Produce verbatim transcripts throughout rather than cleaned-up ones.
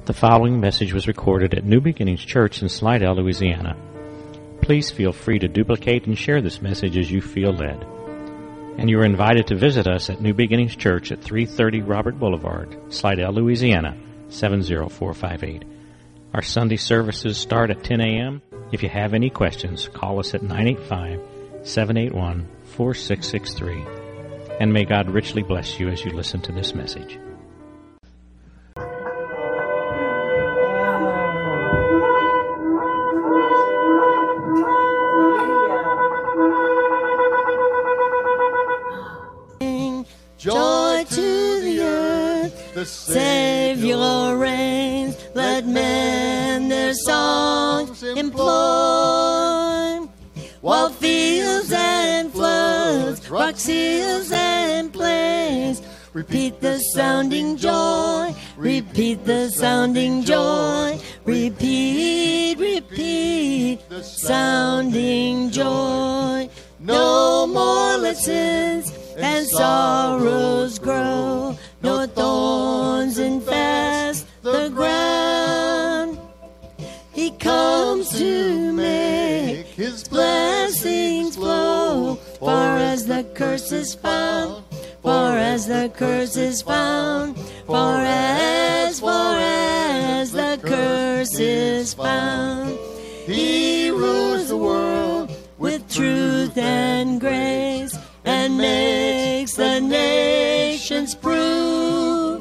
The following message was recorded at New Beginnings Church in Slidell, Louisiana. Please feel free to duplicate and share this message as you feel led. And you are invited to visit us at New Beginnings Church at three thirty Robert Boulevard, Slidell, Louisiana, seven zero four five eight. Our Sunday services start at ten a.m. If you have any questions, call us at nine eight five, seven eight one, four six six three. And may God richly bless you as you listen to this message. Joy to the earth, the Savior reigns. Let men their songs employ. While fields and floods, rocks, hills and plains, repeat the sounding joy, repeat the sounding joy, repeat, repeat the sounding joy. No more lessons and sorrows grow, no thorns infest the ground. He comes to make his blessings flow, far as the curse is found, far as the curse is found, far as, far as the curse is found. He rules the world with truth and grace, and makes the nations prove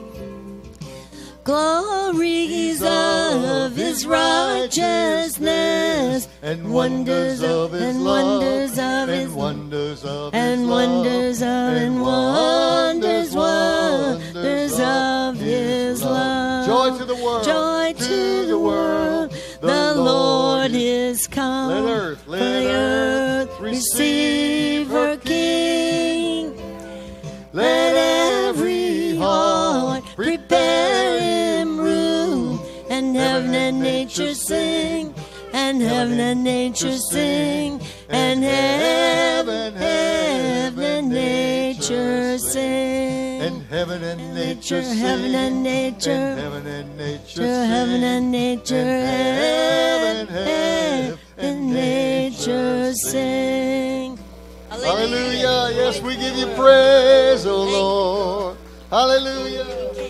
glories of his righteousness, and wonders of his love, and wonders of and wonders of and wonders, wonders of his love. Joy to the world, joy to the world. The Lord is come. Let earth, let earth receive her King. Let every heart prepare him room, and heaven and nature sing, and heaven and nature sing, and heaven, heaven and nature sing, and heaven and nature sing, heaven and nature, and heaven and nature, heaven and nature, heaven, heaven and nature sing. Hallelujah. Yes, we give you praise, O Lord. Hallelujah.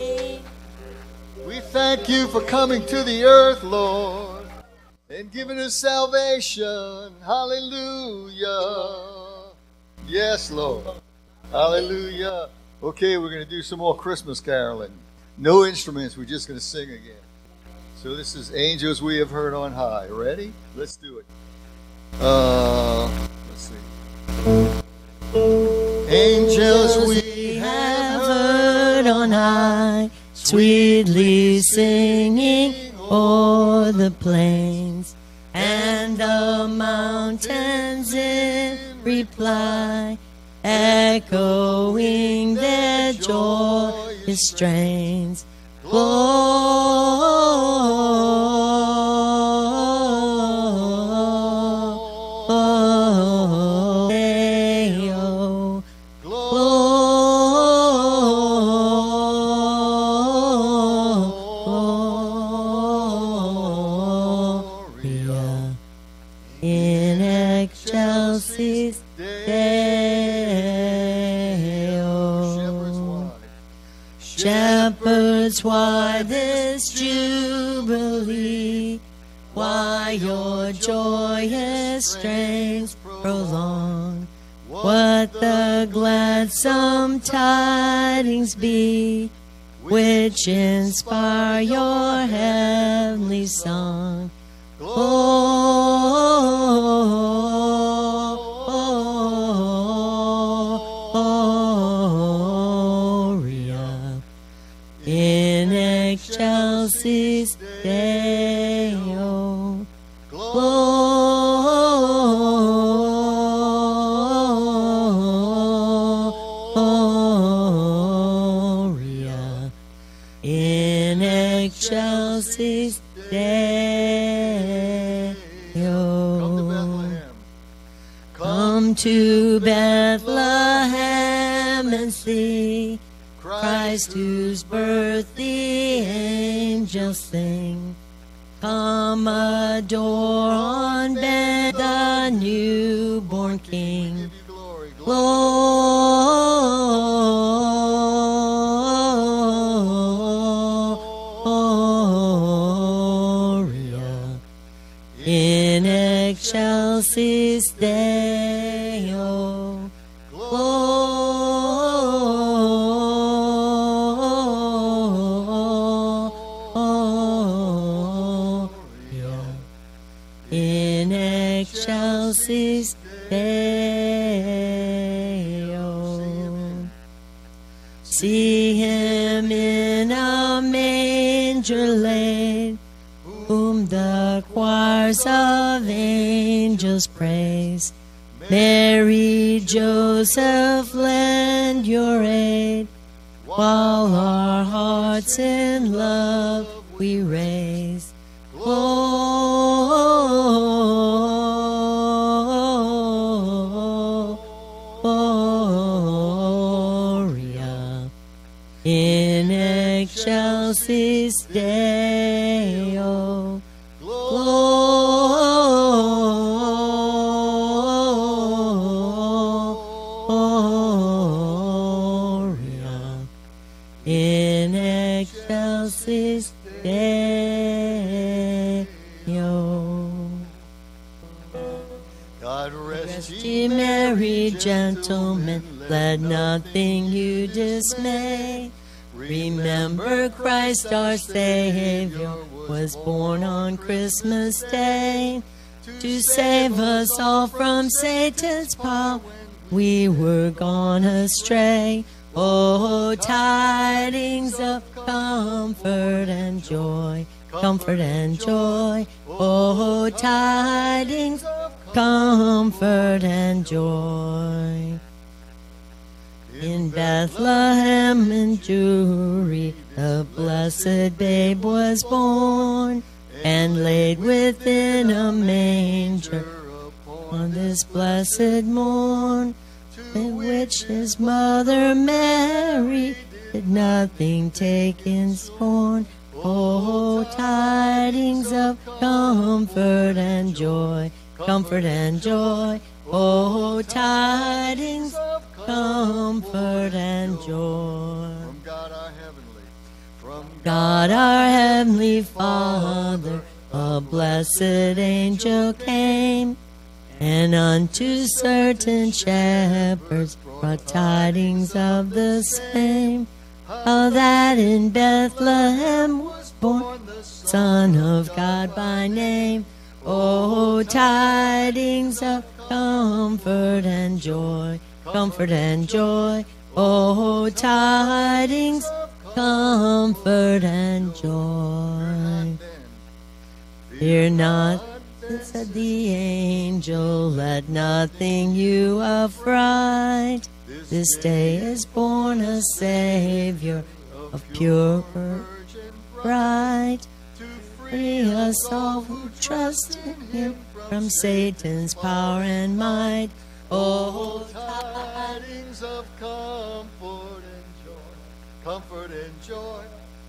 We thank you for coming to the earth, Lord, and giving us salvation. Hallelujah. Yes, Lord. Hallelujah. Okay, we're going to do some more Christmas caroling. No instruments. We're just going to sing again. So this is Angels We Have Heard on High. Ready? Let's do it. Uh, let's see. Angels we have heard on high, sweetly singing o'er the plains, and the mountains in reply, echoing their joyous strains. In excelsis Deo. Shepherds, why this jubilee? Why your joyous strains prolong? What the gladsome tidings be, which inspire your heavenly song? Gloria in excelsis Deo. Gloria in excelsis Deo. Come to Bethlehem and see Christ Christ whose birth the angels sing. Come adore on bed the newborn King. Gloria in excelsis Deo. Gloria in excelsis Deo. See him in a manger laid, whom the choirs of angels praise. Mary, Joseph, lend your aid, while our hearts in love we raise. Gloria in excelsis Deo. Gloria in excelsis Deo. God rest Rest ye ye merry gentlemen, let nothing you dismay. Remember Christ our Savior was born on Christmas Day, to save us all from Satan's power. We were gone astray. Oh, tidings of comfort and joy, comfort and joy. Oh, tidings of comfort and joy. In Bethlehem in Jewry, the blessed babe was born, and laid within a manger on this blessed morn, in which his mother Mary did nothing take in scorn. Oh, tidings of comfort and joy, comfort and joy. Oh, tidings of comfort and joy. from God our heavenly, from God our heavenly Father, a blessed angel came, and unto certain shepherds brought tidings of the same, how that in Bethlehem was born the Son of God by name. Oh, tidings of comfort and joy, comfort and joy. Oh, tidings of comfort and joy. Fear not, said the angel, let nothing you affright. This day is born a Savior of pure virgin bright, to free us all who trust in him from Satan's power and might. Oh, tidings of comfort and joy, comfort and joy.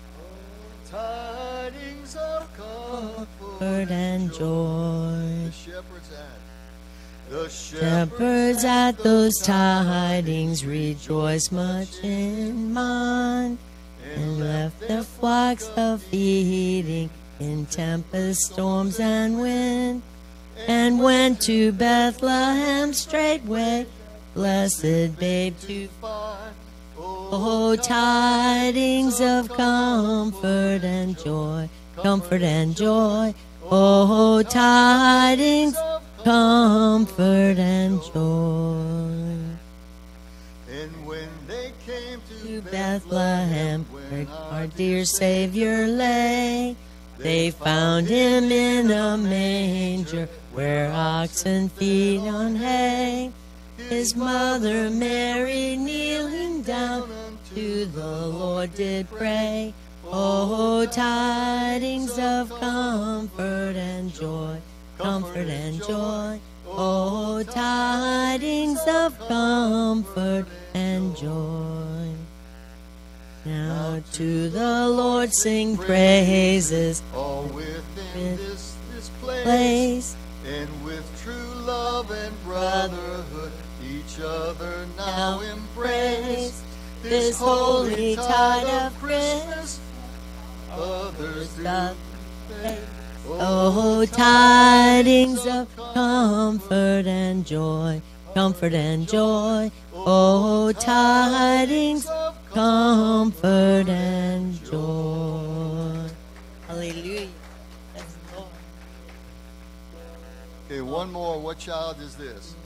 Tidings of comfort comfort and joy. The shepherds at the Shepherds at those tidings rejoiced much in mind, and left their flocks a feeding in tempest, storms, and wind, and went to Bethlehem straightway, blessed babe to find. Oh, tidings of comfort and joy, comfort and joy. Oh, tidings of comfort and joy. And when they came to To Bethlehem, where our dear Savior lay, they found him in a manger, where oxen feed on hay. His mother Mary kneeling down to the Lord did pray. Oh, tidings of comfort and joy, comfort and joy. Oh, tidings of comfort and joy. Now to the Lord sing praises, all within this, this place, place. and with true love and brotherhood, each other now embrace. This holy tide of Christmas, others do faith. Oh, tidings of comfort and joy, comfort and joy. Oh, tidings of comfort and joy. Hallelujah. That's the Lord. Okay, one more. What child is this?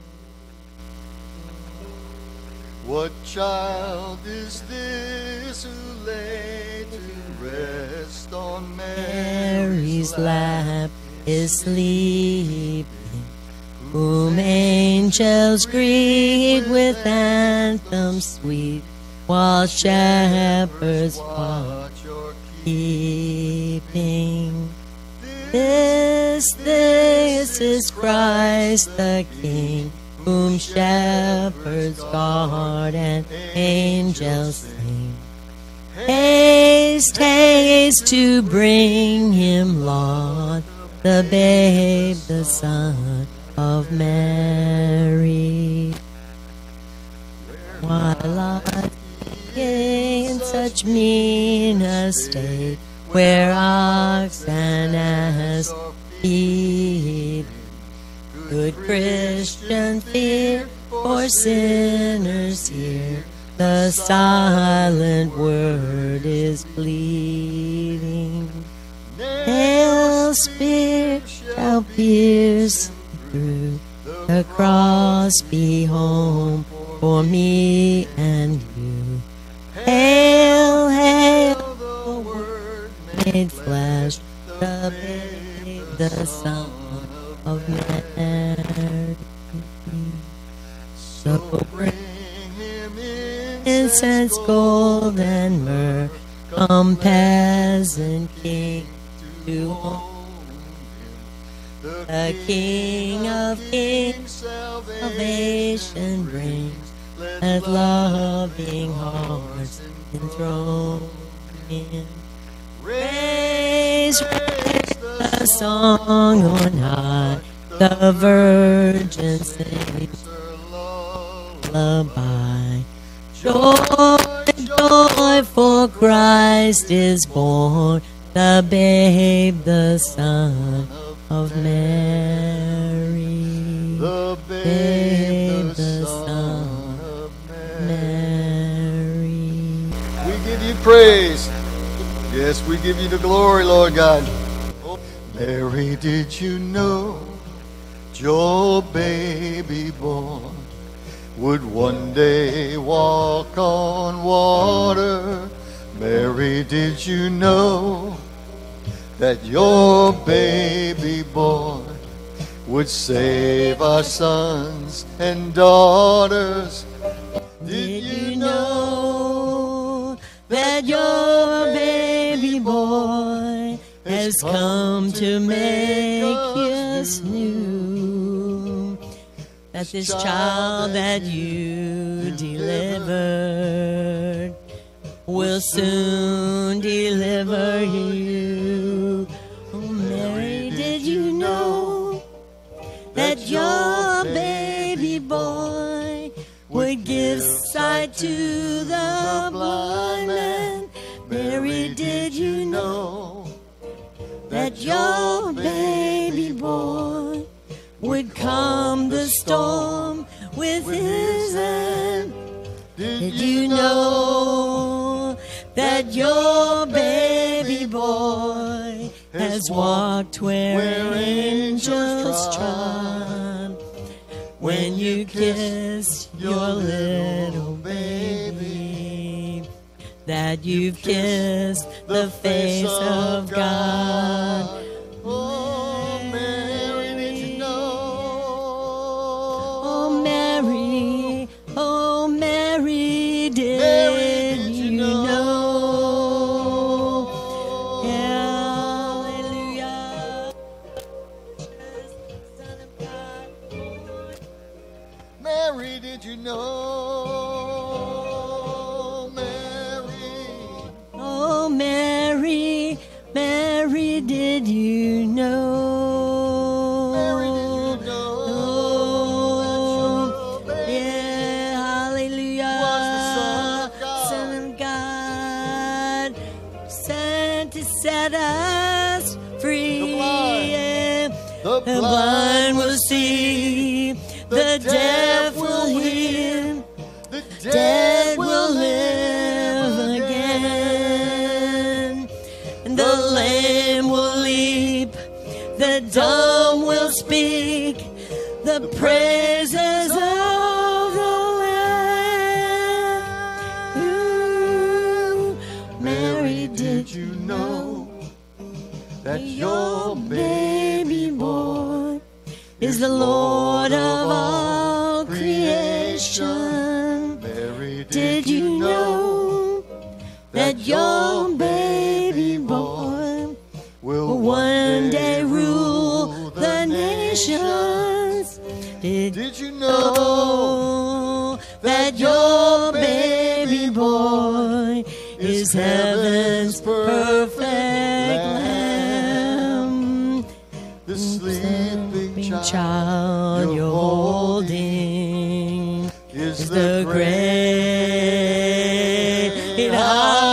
What child is this who lay to rest on Mary's lap is sleeping, whom angels greet with anthems sweet, while shepherds watch your keeping. This, this is Christ the King, whom shepherds guard and angels sing. Haste, haste to bring him, Lord, the babe, the Son of Mary. While I in such mean estate, where ox and ass feed, good Christian fear for sinners here, the silent word is pleading. Nail spear shall pierce through the cross, be home for me and you. Hail, hail, the word made flesh, the babe, the Son of Mary. So bring him incense, gold, and myrrh, come peasant king to own him. The King of kings salvation brings, let loving hearts enthrone him. Raise, raise the song on high, the virgin sings lullaby. Joy, joy, for Christ is born, the babe, the Son of Mary. The babe, the Son of Mary. We give you praise. Yes, we give you the glory, Lord God. Mary, did you know your baby born would one day walk on water? Mary, did you know that your baby born would save our sons and daughters? Did you know that your baby boy has come to make us new? That this child that you delivered will soon deliver you. Oh, Mary, did you know that your baby boy would give sight to the blind man? Mary, did you know that your baby boy would calm the storm with his hand? Did you know that your baby boy has walked where angels trod? When you kissed your little baby, that you've kissed the face of God. Oh, Mary, did you know? Oh, Mary, oh, Mary, did, Mary, did you you know? know? Hallelujah. Son of God, Mary, did you know? Mary, Mary, did you know? Mary, did you know that your baby Yeah, hallelujah. was the Son of God? Son of God, sent to set us free. The blind, Yeah. the The blind will see, the deaf will hear, the dead will live again, and the lame will leap, the dumb will speak, the praises of the Lamb. Ooh, Mary, did you know that your baby boy is the Lord of all creation? Mary, Did you know that your baby boy will one day rule the nations? Did Did you know know that your baby boy is heaven's perfect Lamb? the sleeping child Child you're holding is is the great I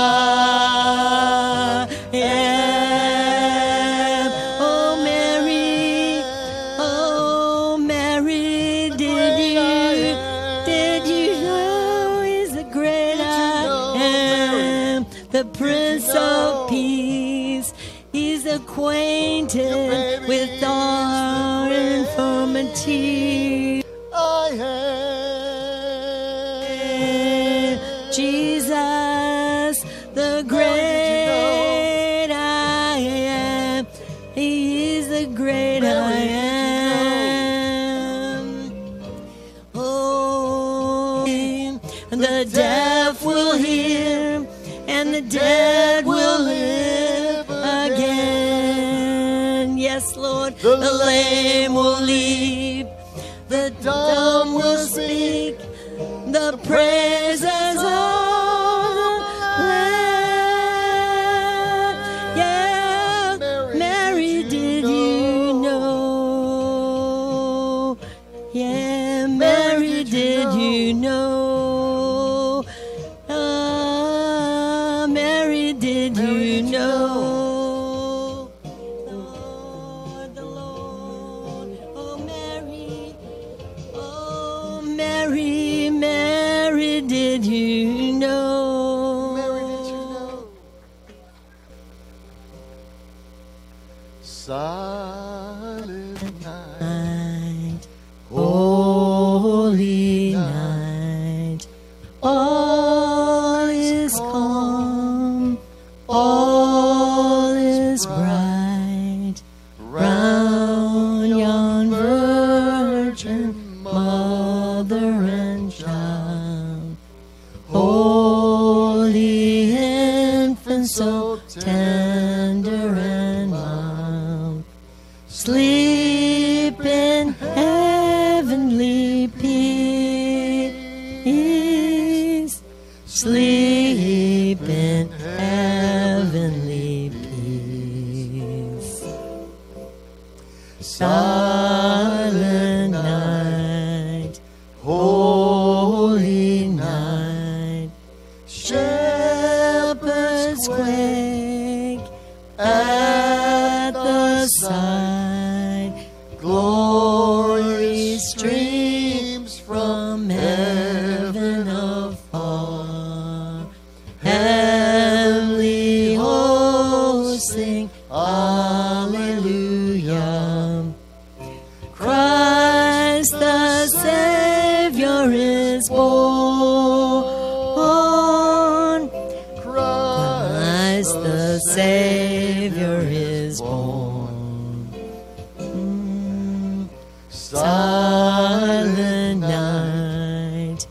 am. Oh Mary, oh Mary, did you, did you know he's the great I am, the Prince of Peace? He's acquainted with our infirmity. I am Jesus, the great I am. He is the great I am. Oh, and the deaf will hear, and the dead will live again. Yes, Lord, the lame will leap, the dumb will speak, the praises of the Lamb. Yeah, Mary, did you know? Yeah, Mary, did you know? Ah, Mary, did you know? The Lord, the Lord, oh Mary, oh Mary, Mary, did you know? Mary, did you know? Silent night, Night, holy night, all is calm, all is bright, round yon virgin mother and child, holy infant, so tender and mild, sleep in heavenly peace, sleep in heavenly peace. Silent night, holy night, shepherds quake at the sight, glory streams from heaven afar, heavenly hosts sing Alleluia. Christ the Savior is born. Christ the Savior is born. Mm. Silent night,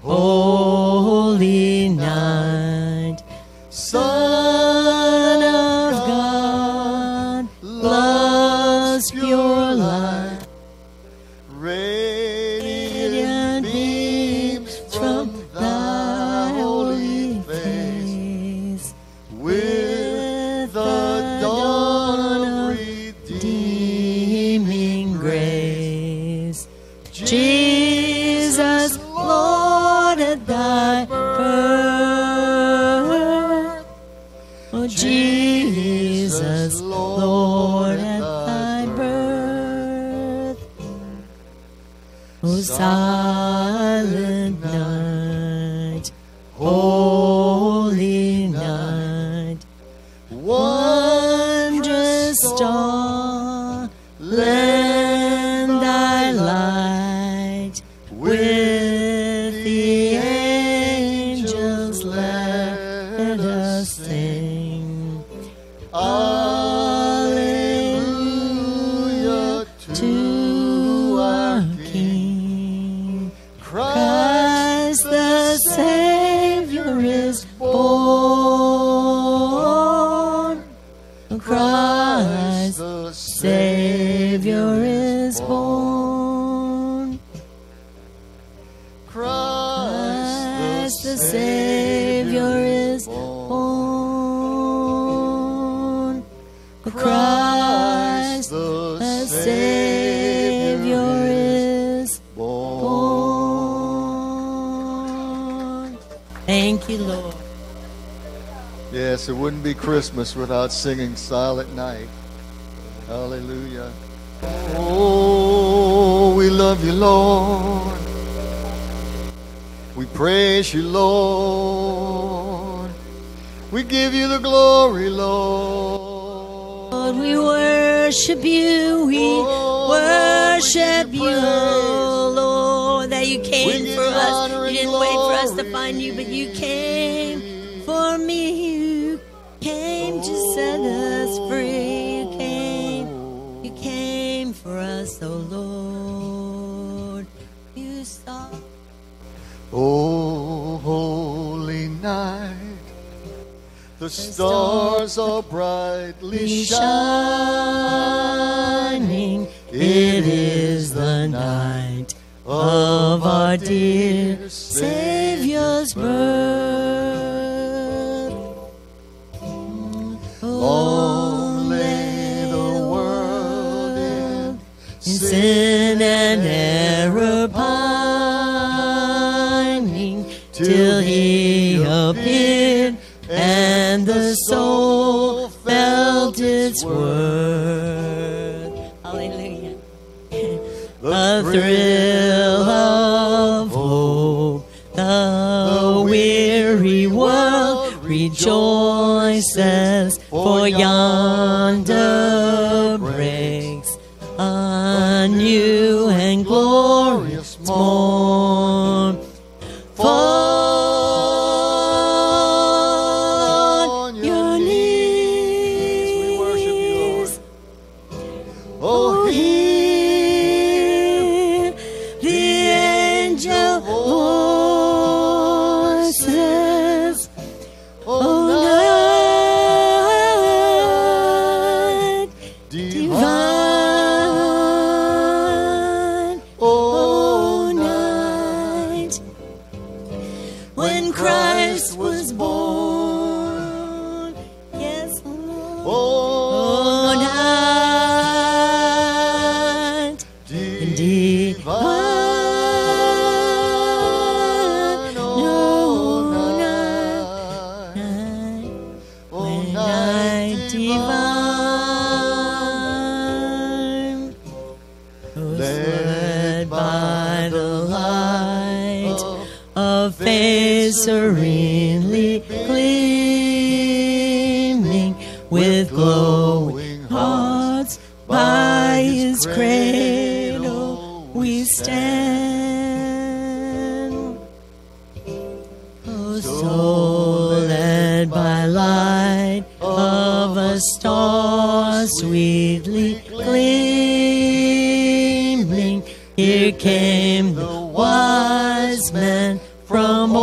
holy night, Son of God, love's pure light, radiant beams from thy holy face, with the dawn Jesus, Lord, at thy birth. O silent night, holy night, wondrous star, lend thy light. With the angels let us sing. Alleluia to our King. Christ the Savior is born. Christ the Savior is born. Christ the Savior is born. Christ the Savior is born. Thank you, Lord. Yes, it wouldn't be Christmas without singing Silent Night. Hallelujah. Oh, we love you, Lord. We praise you, Lord. We give you the glory, Lord. Lord, we worship you. We Oh, worship we give you, you praise. Lord, that you We came give for you us. honor You and didn't wait for us to glory. find you, but you came for me. You came to set us free. You came, you came for us, oh Lord. You saw. Oh, holy night, the stars are brightly shining. It is the night of our dear Savior's birth. Long lay the world in sin and error pining, till he appeared and the soul felt its worth. Hallelujah. The thrill of hope, the weary world rejoices, for yonder breaks a new and glorious morn. Fall on your knees, we worship you, Lord. oh, hear the angel voices. Oh, night divine. Oh, night when Christ was born. Yes, Lord. Oh, night divine. Oh, night. When night divine was led by the light of face serenely gleaming, with glowing hearts by his cradle we stand. Oh, so led by light of a star sweetly gleaming, here came the wise men from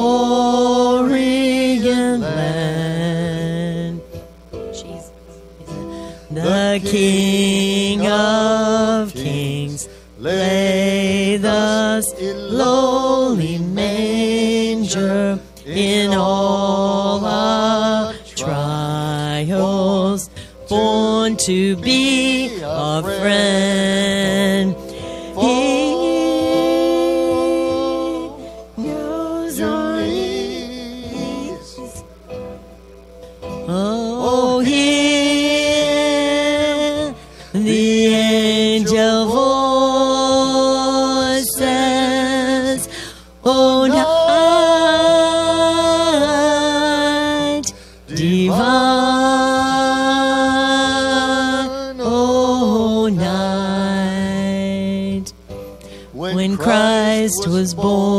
Orient land. Jesus. The King of Kings lay thus in lowly manger, in all our trials, born to be our friend. He knows our needs. Oh, hear when Christ was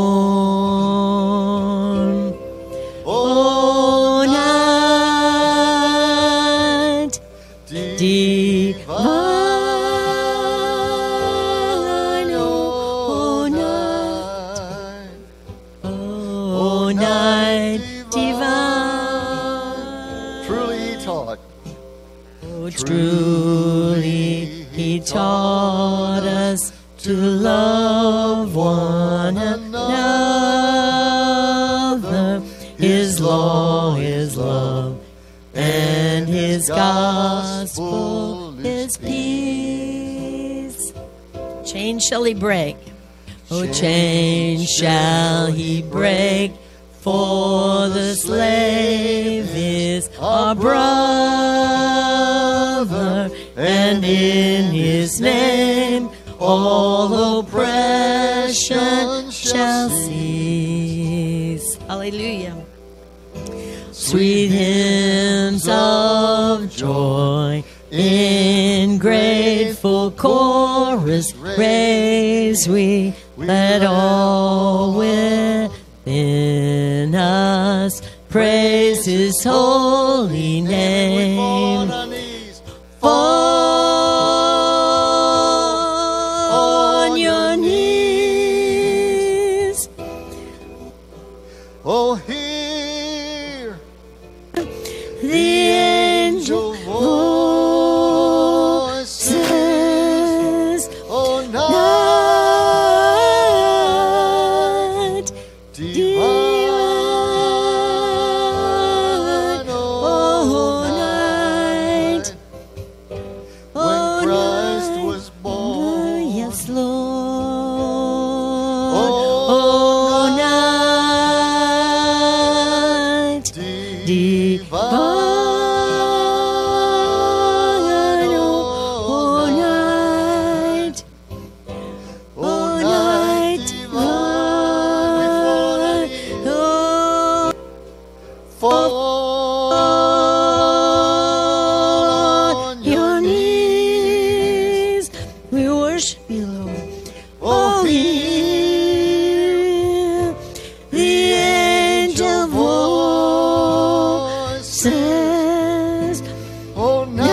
born. Oh, night divine, oh, night, oh, night divine. Truly he taught. Oh, truly he taught us to love one another. His law is love, and his gospel is peace. Chains shall he break, oh, chains shall he break, for the slave is our brother, and in his name all oppression shall cease. Hallelujah. Sweet hymns of joy in grateful chorus raise we, let all within us praise his holy name. Fall on your knees. Oh, hear the angel voices. Oh, Night divine, oh, night, when oh, Christ night. was born. Yes, Lord. Oh, Oh, night divine, oh, night, oh, night divine, oh, Fall on your knees. We worship you, Lord. Oh, hear the angel voices. Oh, night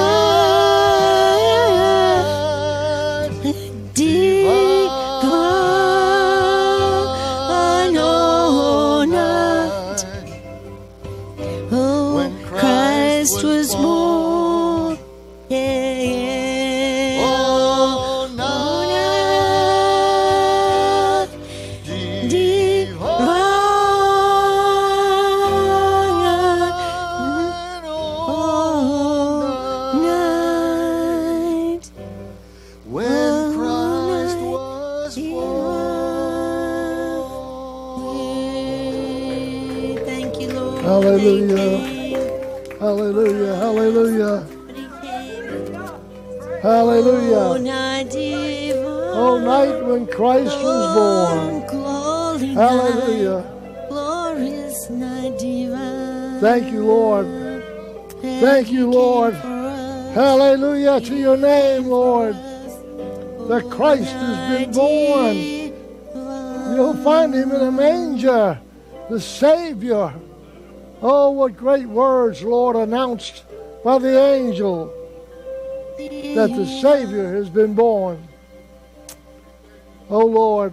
divine, oh, night. Oh, When Christ Christ was was born. Yeah, yeah. Oh, Oh, night night divine, oh, night. when Christ was born. Thank you, Lord. Hallelujah. Thank you. Hallelujah, hallelujah, But he came. Oh, hallelujah. night divine. Oh, night when Christ was born. Oh, glory Hallelujah. night, glorious night divine. Thank you, Lord. Thank you, Lord. for us. Hallelujah to your name, Lord. The Christ has been born. You'll find him in a manger, the Savior. Oh, what great words, Lord, announced by the angel that the Savior has been born. Oh, Lord,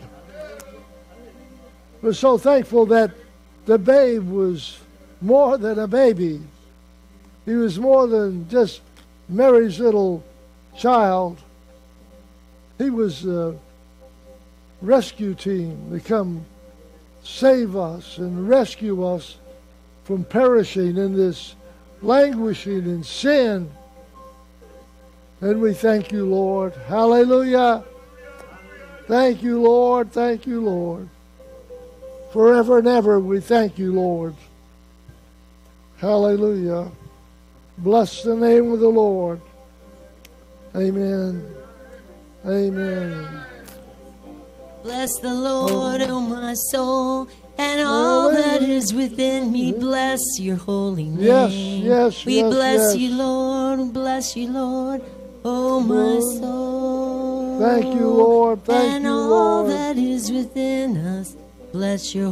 we're so thankful that the babe was more than a baby. He was more than just Mary's little child. He was the rescue team to come save us and rescue us from perishing in this languishing in sin. And we thank you, Lord. Hallelujah. Thank you, Lord. Thank you, Lord. Forever and ever we thank you, Lord. Hallelujah. Bless the name of the Lord. Amen. Amen. Bless the Lord, oh my soul, and all that is within me. Bless your holy name. Yes, yes, We yes, bless yes. you, Lord. Bless you, Lord, oh my soul. Thank you, Lord. Thank and you, all Lord. that is within us. Bless your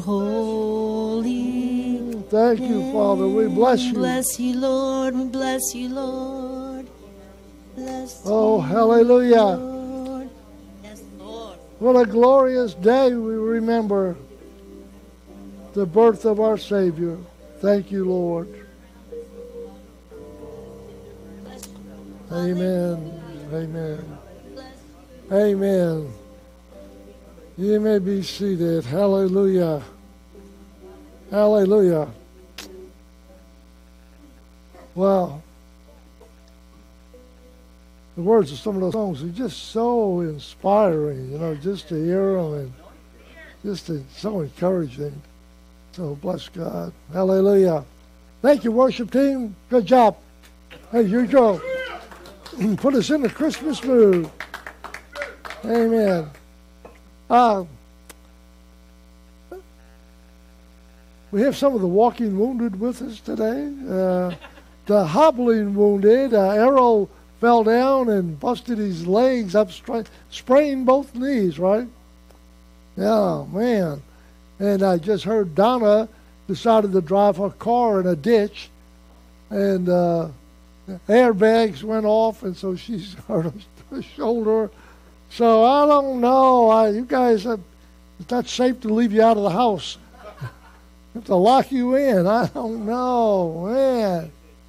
holy Thank you, Father. We bless you. Bless you, Lord. We bless you, Lord. Bless Oh, you, hallelujah. Lord. Yes, Lord. What a glorious day we remember the birth of our Savior. Thank you, Lord. Amen. Amen. Amen. You may be seated. Hallelujah. Hallelujah. Wow. The words of some of those songs are just so inspiring, you know, just to hear them and just to, so encouraging. So bless God. Hallelujah. Thank you, worship team. Good job. Hey, here you go. Put us in the Christmas mood. Amen. Uh, we have some of the walking wounded with us today. Uh, the hobbling wounded, uh, Errol fell down and busted his legs up, stra- sprained both knees, right? Yeah, man. And I just heard Donna decided to drive her car in a ditch, and uh, airbags went off, and so she's hurt her shoulder. So I don't know. I, you guys, uh, it's not safe to leave you out of the house. Have to lock you in. I don't know, man.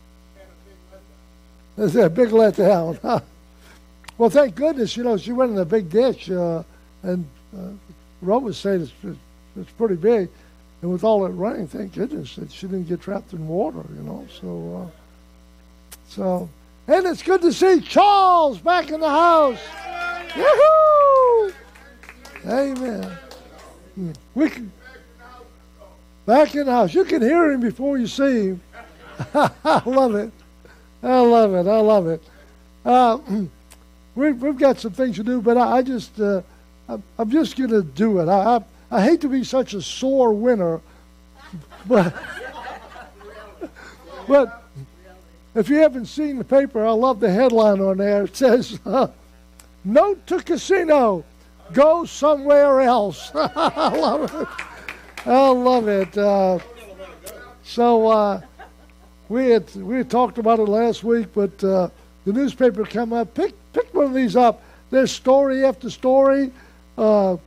It's a big letdown. Well, thank goodness, you know, she went in a big ditch, uh, and uh, Roe was saying it's, it's pretty big. And with all that rain, thank goodness that she didn't get trapped in water, you know. So, uh, so, and it's good to see Charles back in the house. Woohoo! Amen. We can, back in the house. You can hear him before you see him. I love it. I love it. I love it. Uh, we, we've got some things to do, but I, I just, uh, I, I'm just going to do it. I, I, I hate to be such a sore winner, but, but if you haven't seen the paper, I love the headline on there. It says, uh, "Note to casino, go somewhere else." I love it. I love it. Uh, so uh, we had we had talked about it last week, but uh, the newspaper came up. Pick pick one of these up. There's story after story. Uh,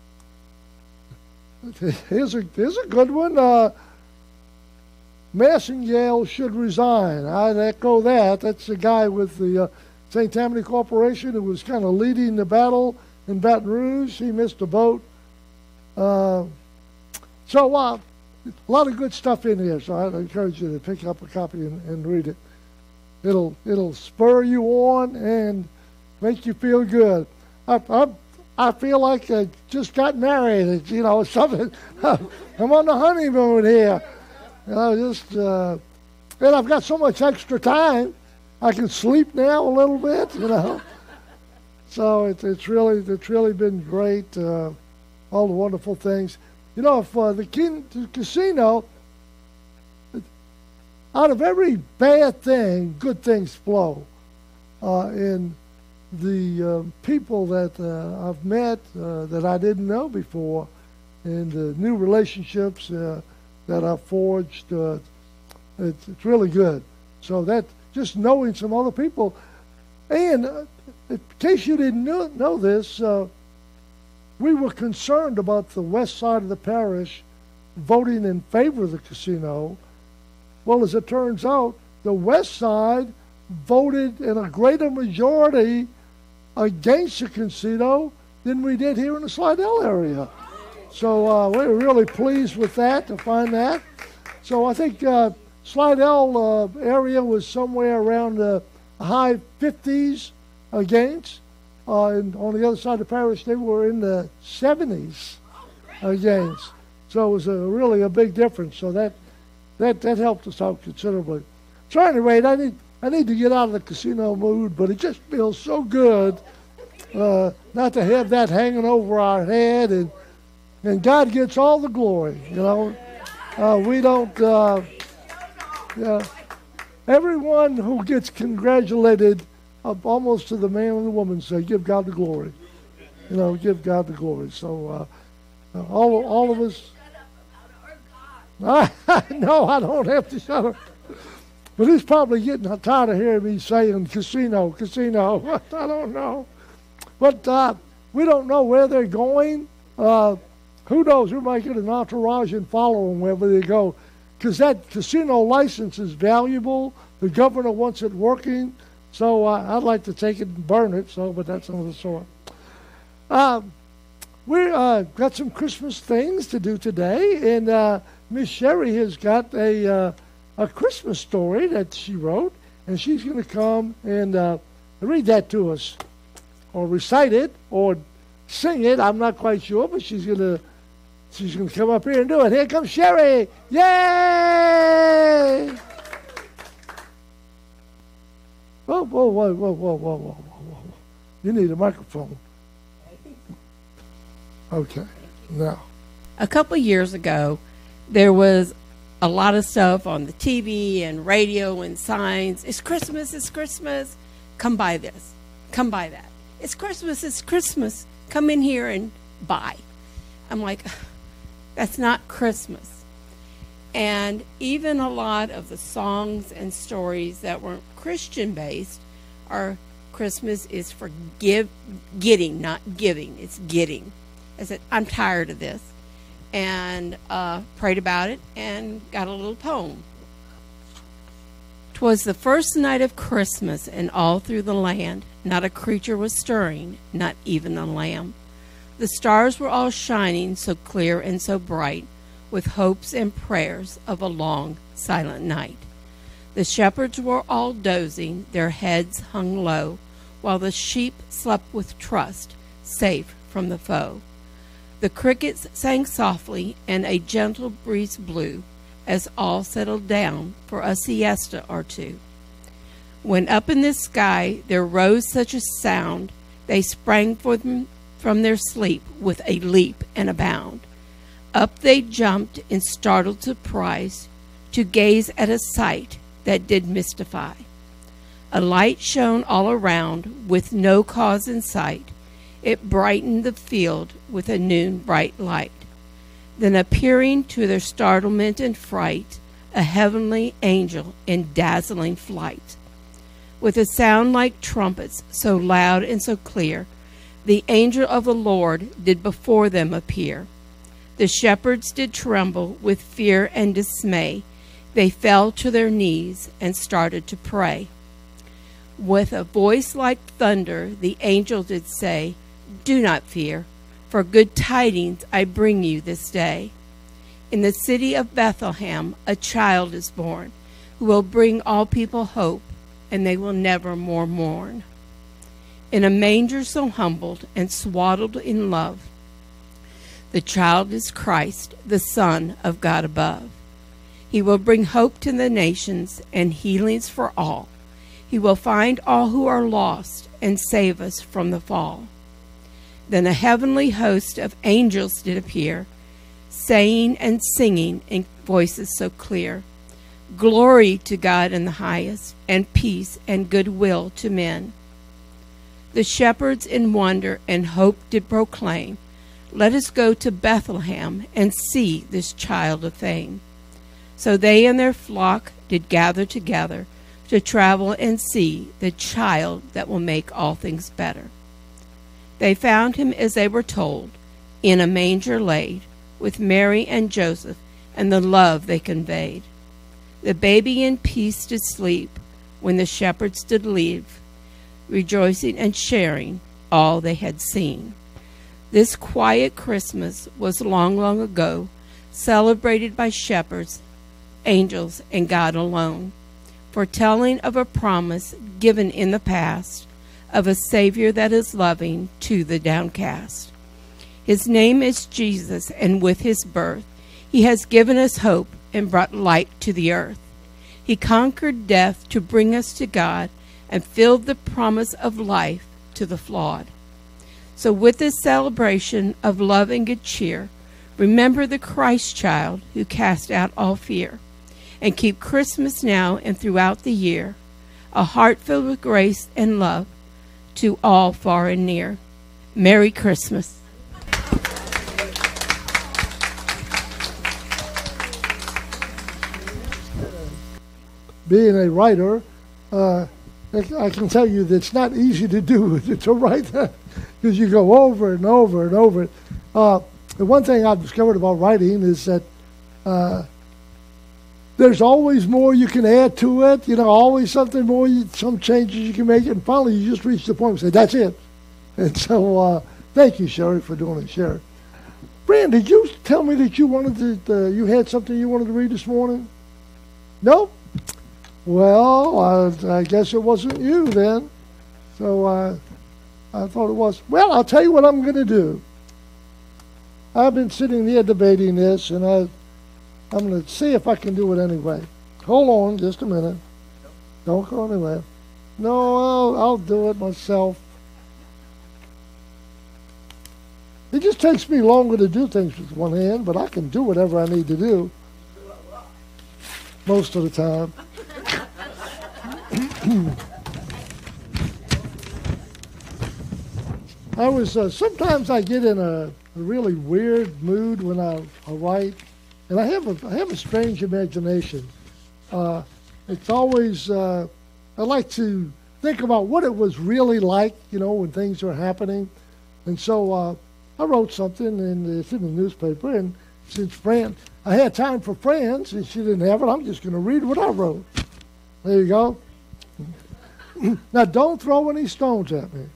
here's a here's a good one. Uh, Massingale should resign. I'd echo that. That's the guy with the uh, Saint Tammany Corporation who was kind of leading the battle in Baton Rouge. He missed a boat. Uh, so uh, a lot of good stuff in here. So I'd encourage you to pick up a copy and, and read it. It'll it'll spur you on and make you feel good. I I, I feel like I just got married. It's, you know, something. I'm on the honeymoon here. You know, just uh, and I've got so much extra time. I can sleep now a little bit. You know, so it's it's really it's really been great. Uh, all the wonderful things. You know, if uh, the, kin- the casino, out of every bad thing, good things flow. Uh, and the uh, people that uh, I've met uh, that I didn't know before, and the new relationships uh, that I've forged, uh, it's, it's really good. So that just knowing some other people, and uh, in case you didn't know, know this, uh, we were concerned about the west side of the parish voting in favor of the casino. Well, as it turns out, the west side voted in a greater majority against the casino than we did here in the Slidell area. So uh, we're really pleased with that, to find that. So I think uh, Slidell uh, area was somewhere around the high fifties against. Uh, and on the other side of the parish, they were in the seventies against. So it was a, really a big difference. So that that that helped us out considerably. So anyway, I need I need to get out of the casino mood, but it just feels so good uh, not to have that hanging over our head, and and God gets all the glory. You know, uh, we don't. Uh, yeah, everyone who gets congratulated, uh, almost to the man and the woman, say, "Give God the glory." you know, give God the glory. So uh, uh, all all of us. I, no, I don't have to shut up. But he's probably getting tired of hearing me saying casino, casino. I don't know. But uh, we don't know where they're going. Uh, who knows? We might get an entourage and follow them wherever they go. Because that casino license is valuable. The governor wants it working. So uh, I'd like to take it and burn it. So, but that's another story. Um, we uh, got some Christmas things to do today. And uh, Miss Sherry has got a... Uh, a Christmas story that she wrote, and she's going to come and uh, read that to us, or recite it, or sing it. I'm not quite sure, but she's going to she's going to come up here and do it. Here comes Sherry! Yay! Whoa, whoa, whoa, whoa, whoa, whoa, whoa, whoa! You need a microphone. Okay, now. A couple of years ago, there was a lot of stuff on the T V and radio and signs. It's Christmas, it's Christmas. Come buy this. Come buy that. It's Christmas, it's Christmas. Come in here and buy. I'm like, that's not Christmas. And even a lot of the songs and stories that weren't Christian-based are Christmas is for give, getting, not giving. It's getting. I said, I'm tired of this. And uh, prayed about it and got a little poem. 'Twas the first night of Christmas, and all through the land not a creature was stirring, not even a lamb. The stars were all shining so clear and so bright, with hopes and prayers of a long, silent night. The shepherds were all dozing, their heads hung low, while the sheep slept with trust, safe from the foe. The crickets sang softly, and a gentle breeze blew, as all settled down for a siesta or two. When up in the sky there rose such a sound, they sprang from, from their sleep with a leap and a bound. Up they jumped in startled surprise, to gaze at a sight that did mystify. A light shone all around, with no cause in sight. It brightened the field with a noon bright light. Then appearing to their startlement and fright, a heavenly angel in dazzling flight. With a sound like trumpets, so loud and so clear, the angel of the Lord did before them appear. The shepherds did tremble with fear and dismay. They fell to their knees and started to pray. With a voice like thunder, the angel did say, Do not fear, for good tidings I bring you this day. In the city of Bethlehem a child is born, who will bring all people hope, and they will never more mourn. In a manger so humbled and swaddled in love, the child is Christ, the Son of God above. He will bring hope to the nations and healings for all. He will find all who are lost and save us from the fall. Then a heavenly host of angels did appear, saying and singing in voices so clear, Glory to God in the highest, and peace and goodwill to men. The shepherds in wonder and hope did proclaim, Let us go to Bethlehem and see this child of fame. So they and their flock did gather together to travel and see the child that will make all things better. They found him as they were told, in a manger laid, with Mary and Joseph, and the love they conveyed. The baby in peace did sleep, when the shepherds did leave, rejoicing and sharing all they had seen. This quiet Christmas was long, long ago, celebrated by shepherds, angels, and God alone, foretelling of a promise given in the past, of a Savior that is loving to the downcast. His name is Jesus, and with his birth, he has given us hope and brought light to the earth. He conquered death to bring us to God and filled the promise of life to the flawed. So with this celebration of love and good cheer, remember the Christ child who cast out all fear, and keep Christmas now and throughout the year, a heart filled with grace and love to all far and near. Merry Christmas. Being a writer, uh, I can tell you that it's not easy to do to write that because you go over and over and over. Uh, the one thing I've discovered about writing is that uh, there's always more you can add to it. You know, always something more, you, some changes you can make, and finally you just reach the point and say, that's it. And so, uh, thank you, Sherry, for doing it, Sherry. Fran, did you tell me that you wanted to, uh, you had something you wanted to read this morning? No? Well, I, I guess it wasn't you then. So uh, I thought it was. Well, I'll tell you what I'm going to do. I've been sitting here debating this, and I, I'm going to see if I can do it anyway. Hold on just a minute. Don't go anywhere. No, I'll, I'll do it myself. It just takes me longer to do things with one hand, but I can do whatever I need to do most of the time. I was uh, sometimes I get in a, a really weird mood when I, I write, and I have a I have a strange imagination. Uh, it's always uh, I like to think about what it was really like, you know, when things were happening, and so uh, I wrote something, and it's in the newspaper. And since Fran, I had time for Fran, since she didn't have it, I'm just going to read what I wrote. There you go. Now, don't throw any stones at me.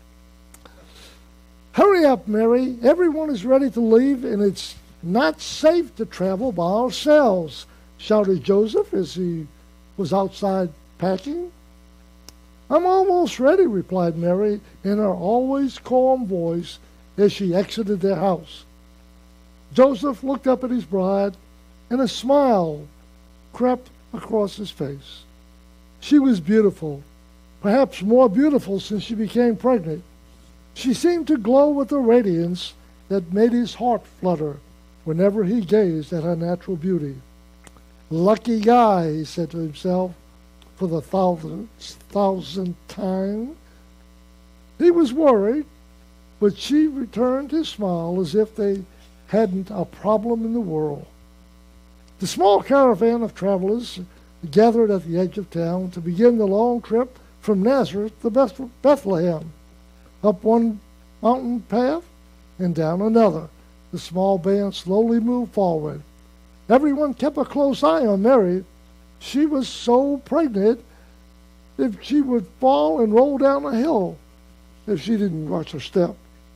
Hurry up, Mary. Everyone is ready to leave, and it's not safe to travel by ourselves, shouted Joseph as he was outside packing. I'm almost ready, replied Mary in her always calm voice as she exited their house. Joseph looked up at his bride, and a smile crept across his face. She was beautiful. Perhaps more beautiful since she became pregnant. She seemed to glow with a radiance that made his heart flutter whenever he gazed at her natural beauty. Lucky guy, he said to himself for the thousandth, thousandth time. He was worried, but she returned his smile as if they hadn't a problem in the world. The small caravan of travelers gathered at the edge of town to begin the long trip from Nazareth to Bethlehem, up one mountain path and down another. The small band slowly moved forward. Everyone kept a close eye on Mary. She was so pregnant if she would fall and roll down a hill if she didn't watch her step.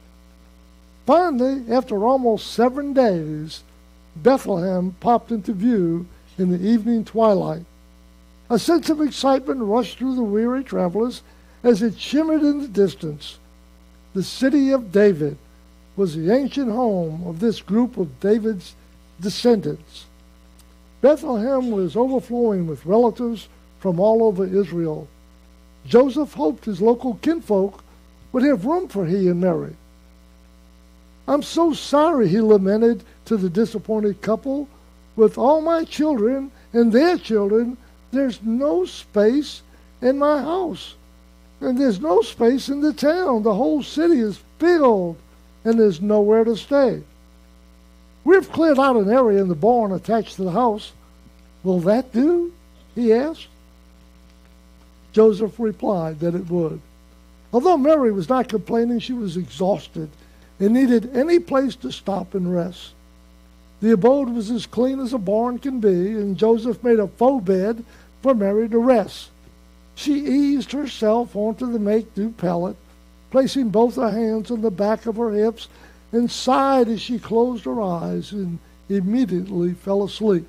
Finally, after almost seven days, Bethlehem popped into view in the evening twilight. A sense of excitement rushed through the weary travelers as it shimmered in the distance. The city of David was the ancient home of this group of David's descendants. Bethlehem was overflowing with relatives from all over Israel. Joseph hoped his local kinfolk would have room for he and Mary. I'm so sorry, he lamented to the disappointed couple. With all my children and their children, there's no space in my house. And there's no space in the town. The whole city is filled, and there's nowhere to stay. We've cleared out an area in the barn attached to the house. Will that do? He asked. Joseph replied that it would. Although Mary was not complaining, she was exhausted and needed any place to stop and rest. The abode was as clean as a barn can be, and Joseph made a faux bed for Mary to rest. She eased herself onto the make-do pallet, placing both her hands on the back of her hips, and sighed as she closed her eyes and immediately fell asleep.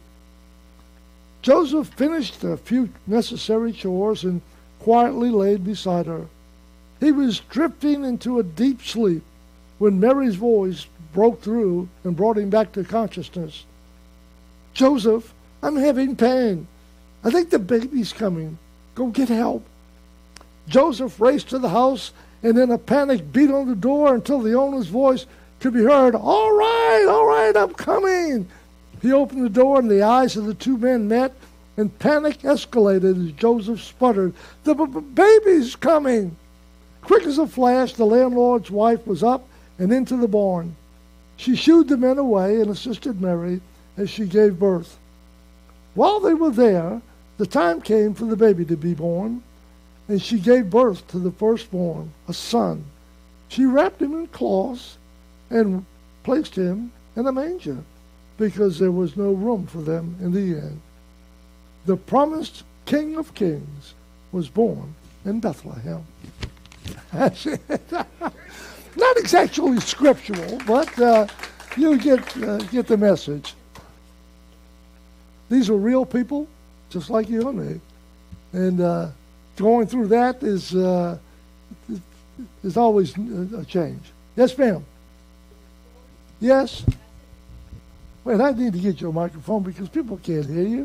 Joseph finished a few necessary chores and quietly laid beside her. He was drifting into a deep sleep when Mary's voice broke through and brought him back to consciousness. Joseph, I'm having pain. I think the baby's coming. Go get help. Joseph raced to the house and in a panic beat on the door until the owner's voice could be heard. All right, all right, I'm coming. He opened the door and the eyes of the two men met and panic escalated as Joseph sputtered, the b- b- baby's coming. Quick as a flash, the landlord's wife was up and into the barn. She shooed the men away and assisted Mary as she gave birth. While they were there, the time came for the baby to be born, and she gave birth to the firstborn, a son. She wrapped him in cloths and placed him in a manger, because there was no room for them in the inn. The promised King of Kings was born in Bethlehem. That's it. Not exactly scriptural, but uh, you get uh, get the message. These are real people, just like you and me, and uh, going through that is uh, is always a change. Yes, ma'am. Yes. Wait, I need to get you a microphone because people can't hear you.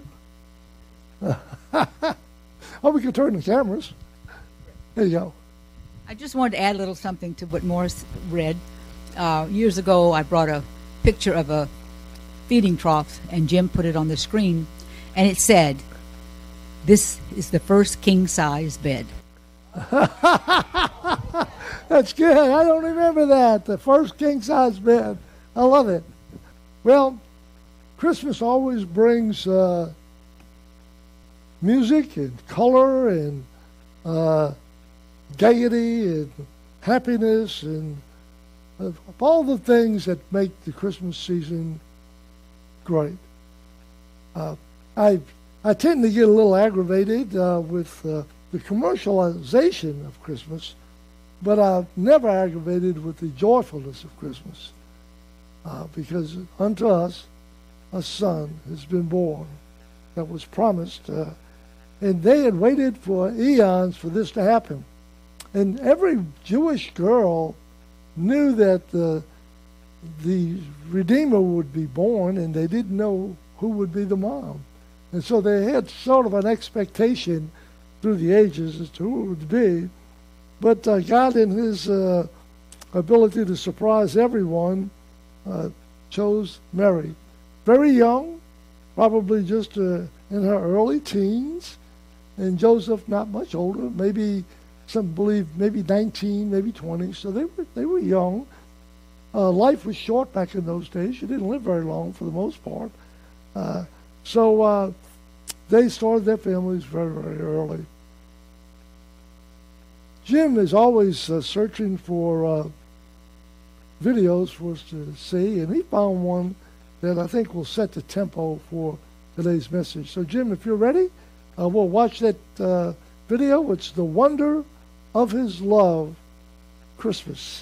Oh, we can turn the cameras. There you go. I just wanted to add a little something to what Morris read. Uh, years ago, I brought a picture of a feeding trough, and Jim put it on the screen, and it said, "This is the first king-size bed." That's good. I don't remember that. The first king-size bed. I love it. Well, Christmas always brings uh, music and color and uh, gaiety and happiness and uh, all the things that make the Christmas season great. Uh, I I tend to get a little aggravated uh, with uh, the commercialization of Christmas, but I'm never aggravated with the joyfulness of Christmas, uh, because unto us a son has been born that was promised, uh, and they had waited for eons for this to happen. And every Jewish girl knew that the, the Redeemer would be born, and they didn't know who would be the mom. And so they had sort of an expectation through the ages as to who it would be. But uh, God, in his uh, ability to surprise everyone, uh, chose Mary. Very young, probably just uh, in her early teens, and Joseph not much older, maybe some believe maybe nineteen, maybe twenty. So they were they were young. Uh, life was short back in those days. You didn't live very long for the most part. Uh, so uh, they started their families very, very early. Jim is always uh, searching for uh, videos for us to see, and he found one that I think will set the tempo for today's message. So, Jim, if you're ready, uh, we'll watch that uh, video. It's The Wonder of His Love, Christmas.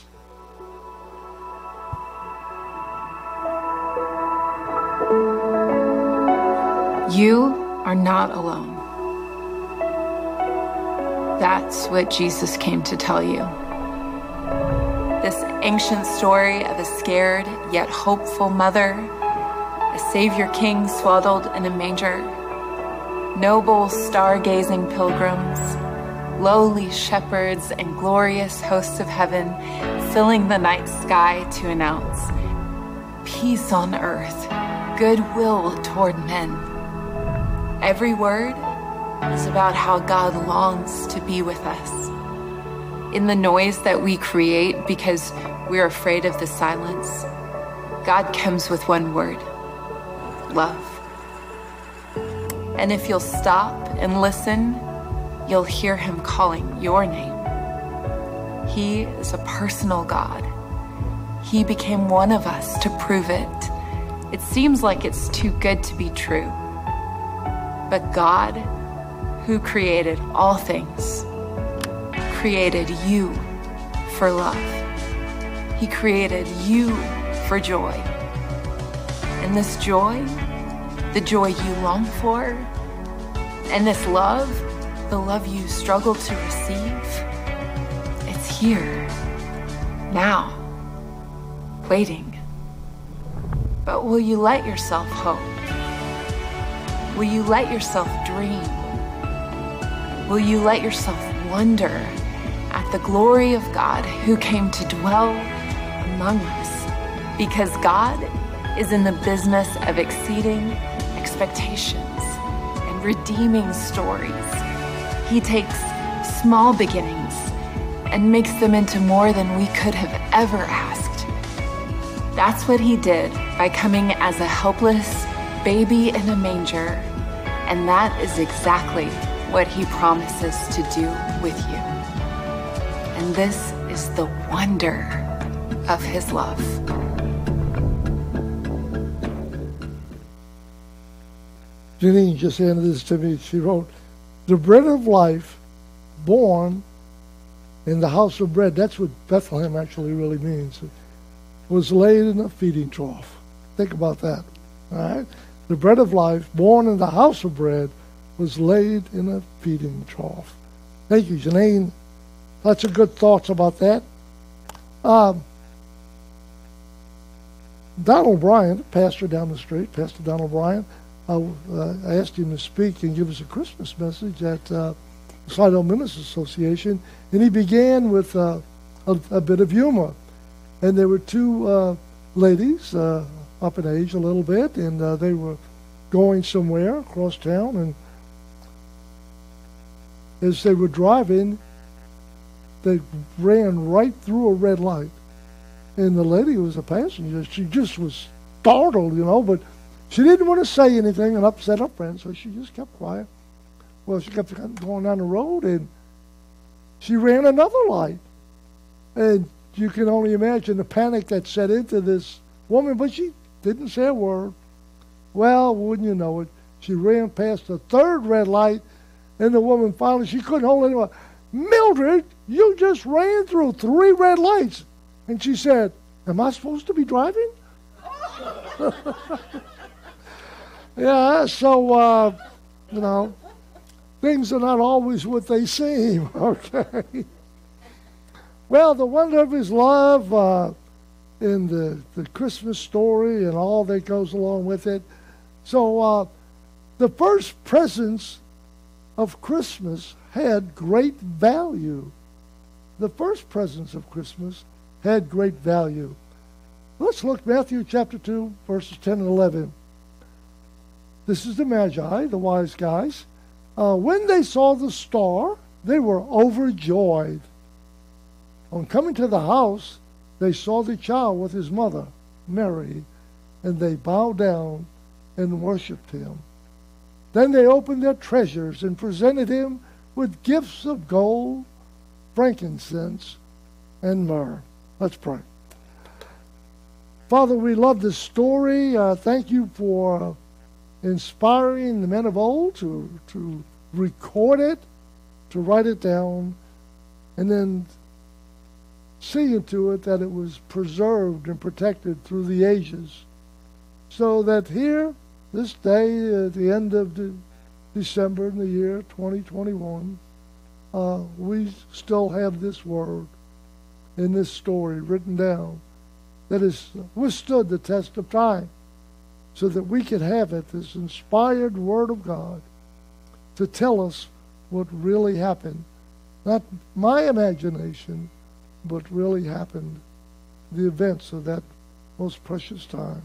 You are not alone. That's what Jesus came to tell you. This ancient story of a scared yet hopeful mother, a Savior King swaddled in a manger, noble stargazing pilgrims, lowly shepherds, and glorious hosts of heaven filling the night sky to announce peace on earth, goodwill toward men. Every word is about how God longs to be with us. In the noise that we create because we're afraid of the silence, God comes with one word: love. And if you'll stop and listen, you'll hear him calling your name. He is a personal God. He became one of us to prove it. It seems like it's too good to be true. But God, who created all things, created you for love. He created you for joy. And this joy, the joy you long for, and this love, the love you struggle to receive, it's here, now, waiting. But will you let yourself hope? Will you let yourself dream? Will you let yourself wonder at the glory of God who came to dwell among us? Because God is in the business of exceeding expectations and redeeming stories. He takes small beginnings and makes them into more than we could have ever asked. That's what he did by coming as a helpless baby in a manger. And that is exactly what he promises to do with you. And this is the wonder of his love. Janine just handed this to me. She wrote, "The bread of life born in the house of bread," that's what Bethlehem actually really means, "was laid in a feeding trough." Think about that. All right? The bread of life born in the house of bread was laid in a feeding trough. Thank you, Janine. Lots of good thoughts about that. Um, Donald Bryant, pastor down the street, Pastor Donald Bryant, uh, uh, I asked him to speak and give us a Christmas message at uh, the Slidell Ministers Association, and he began with uh, a, a bit of humor. And there were two uh, ladies, uh, up in age a little bit, and uh, they were going somewhere across town, and as they were driving, they ran right through a red light. And the lady who was a passenger, she just was startled, you know, but she didn't want to say anything and upset her friend, so she just kept quiet. Well, she kept going down the road, and she ran another light. And you can only imagine the panic that set into this woman, but she didn't say a word. Well, wouldn't you know it, she ran past the third red light, and the woman finally, she couldn't hold it anymore. "Mildred, you just ran through three red lights." And she said, "Am I supposed to be driving?" Yeah, so, uh, you know, things are not always what they seem, okay? Well, the wonder of his love uh, in the, the Christmas story and all that goes along with it. So uh, the first presents of Christmas had great value. The first presents of Christmas had great value. Let's look Matthew chapter two, verses ten and eleven. This is the Magi, the wise guys. Uh, when they saw the star, they were overjoyed. On coming to the house, they saw the child with his mother, Mary, and they bowed down and worshipped him. Then they opened their treasures and presented him with gifts of gold, frankincense, and myrrh. Let's pray. Father, we love this story. Uh, thank you for inspiring the men of old to, to record it, to write it down, and then seeing to it that it was preserved and protected through the ages. So that here, this day, at the end of the December in the year twenty twenty-one, uh, we still have this word in this story written down that has withstood the test of time, so that we could have it, this inspired Word of God, to tell us what really happened. Not my imagination, but really happened, the events of that most precious time.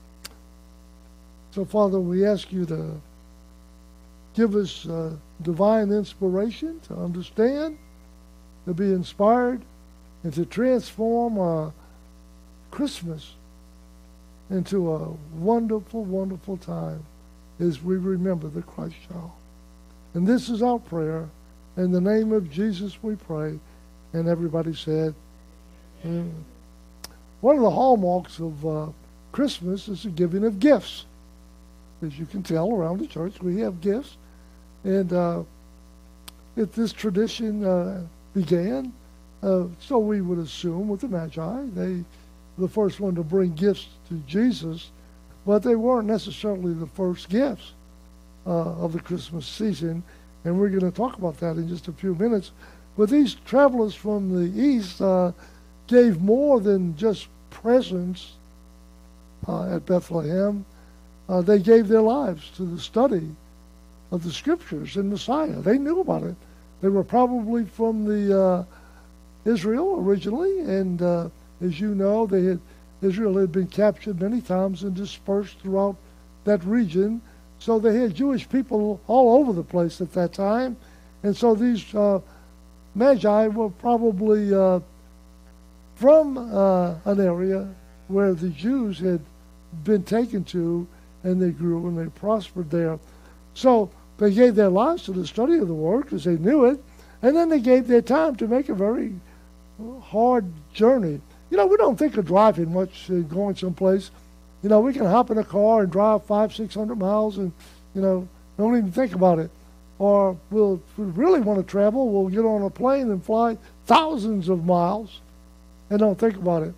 So, Father, we ask you to give us uh, divine inspiration to understand, to be inspired, and to transform our Christmas into a wonderful, wonderful time as we remember the Christ child. And this is our prayer. In the name of Jesus we pray. And everybody said, mm. One of the hallmarks of uh, Christmas is the giving of gifts. As you can tell, around the church we have gifts. And uh, if this tradition uh, began, uh, so we would assume with the Magi, they the first one to bring gifts to Jesus, but they weren't necessarily the first gifts uh, of the Christmas season, and we're going to talk about that in just a few minutes. But these travelers from the east uh, gave more than just presents uh, at Bethlehem. Uh, they gave their lives to the study of the Scriptures and Messiah. They knew about it. They were probably from the uh, Israel originally, and uh, as you know, they had, Israel had been captured many times and dispersed throughout that region. So they had Jewish people all over the place at that time. And so these uh, Magi were probably uh, from uh, an area where the Jews had been taken to, and they grew and they prospered there. So they gave their lives to the study of the Word because they knew it, and then they gave their time to make a very hard journey. You know, we don't think of driving much and going someplace. You know, we can hop in a car and drive five, six hundred miles and, you know, don't even think about it. Or we'll, if we really want to travel, we'll get on a plane and fly thousands of miles and don't think about it.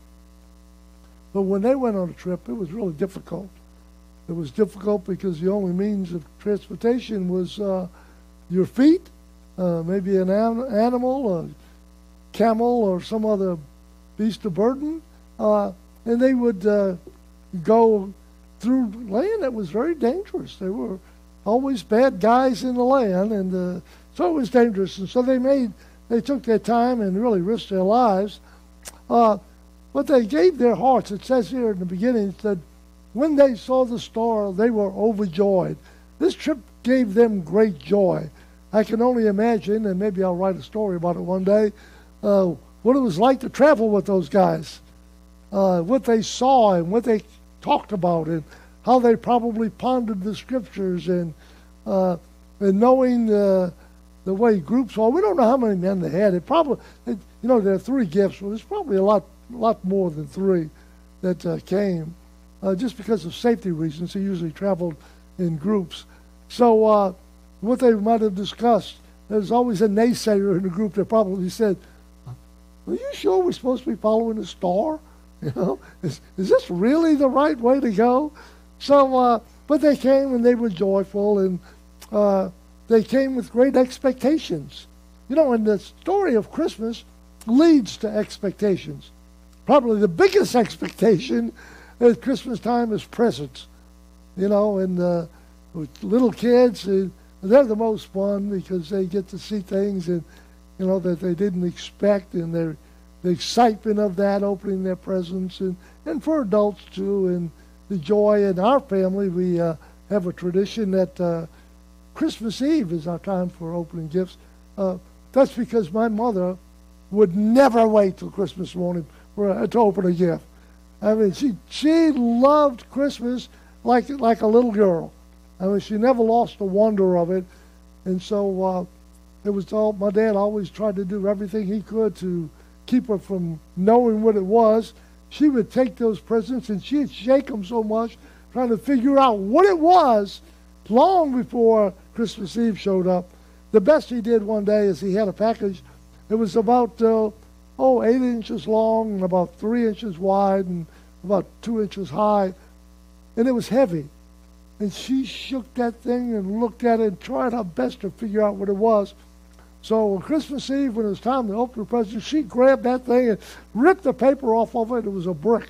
But when they went on a trip, it was really difficult. It was difficult because the only means of transportation was uh, your feet, uh, maybe an an- animal, a camel, or some other beast of burden. Uh, and they would uh, go through land that was very dangerous. There were always bad guys in the land, and uh, so it was dangerous. And so they made, they took their time and really risked their lives. Uh, but they gave their hearts. It says here in the beginning, it said, when they saw the star, they were overjoyed. This trip gave them great joy. I can only imagine, and maybe I'll write a story about it one day, uh, what it was like to travel with those guys, uh, what they saw and what they talked about, and how they probably pondered the scriptures, and uh, and knowing uh, the way groups are. We don't know how many men they had. It probably, it, you know, there are three gifts. Well, there's probably a lot, lot more than three that uh, came. Uh, just because of safety reasons, they usually traveled in groups. So uh, what they might have discussed, there's always a naysayer in the group that probably said, are you sure we're supposed to be following a star? You know, is, is this really the right way to go? So, uh, but they came and they were joyful, and uh, they came with great expectations. You know, and the story of Christmas leads to expectations. Probably the biggest expectation at Christmas time is presents. You know, and uh, with little kids, uh, they're the most fun because they get to see things and, you know, that they didn't expect, and they're the excitement of that, opening their presents, and, and for adults too, and the joy. In our family, we uh, have a tradition that uh, Christmas Eve is our time for opening gifts. Uh, that's because my mother would never wait till Christmas morning for uh, to open a gift. I mean, she she loved Christmas like like a little girl. I mean, she never lost the wonder of it, and so uh, it was all. My dad always tried to do everything he could to keep her from knowing what it was. She would take those presents and she'd shake them so much, trying to figure out what it was long before Christmas Eve showed up. The best he did one day is he had a package. It was about, uh, oh, eight inches long and about three inches wide and about two inches high. And it was heavy. And she shook that thing and looked at it and tried her best to figure out what it was. So on Christmas Eve, when it was time to open the present, she grabbed that thing and ripped the paper off of it. It was a brick.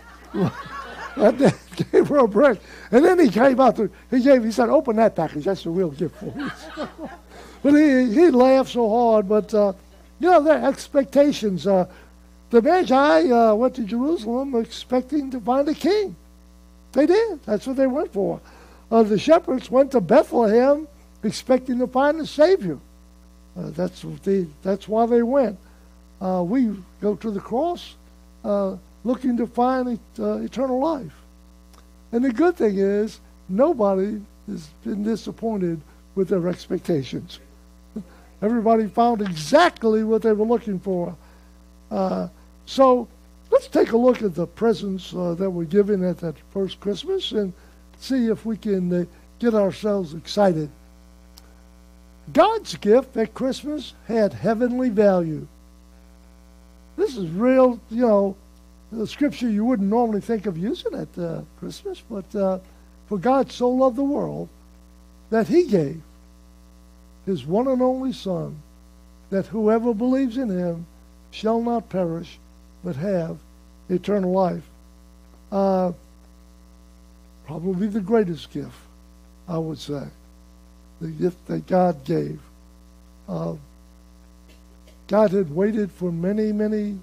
That gave her a brick. And then he came out there. He gave. He said, "Open that package. That's a real gift for you." But he he laughed so hard. But uh, you know, their expectations. Uh, the Magi uh, went to Jerusalem expecting to find a king. They did. That's what they went for. Uh, the shepherds went to Bethlehem expecting to find a Savior. Uh, that's the, that's why they went. Uh, we go to the cross uh, looking to find et, uh, eternal life. And the good thing is, nobody has been disappointed with their expectations. Everybody found exactly what they were looking for. Uh, so let's take a look at the presents uh, that were given at that first Christmas and see if we can uh, get ourselves excited. God's gift at Christmas had heavenly value. This is real, you know, the scripture you wouldn't normally think of using at uh, Christmas, but uh, for God so loved the world that he gave his one and only Son, that whoever believes in him shall not perish, but have eternal life. Uh, probably the greatest gift, I would say. The gift that God gave. Uh, God had waited for many, many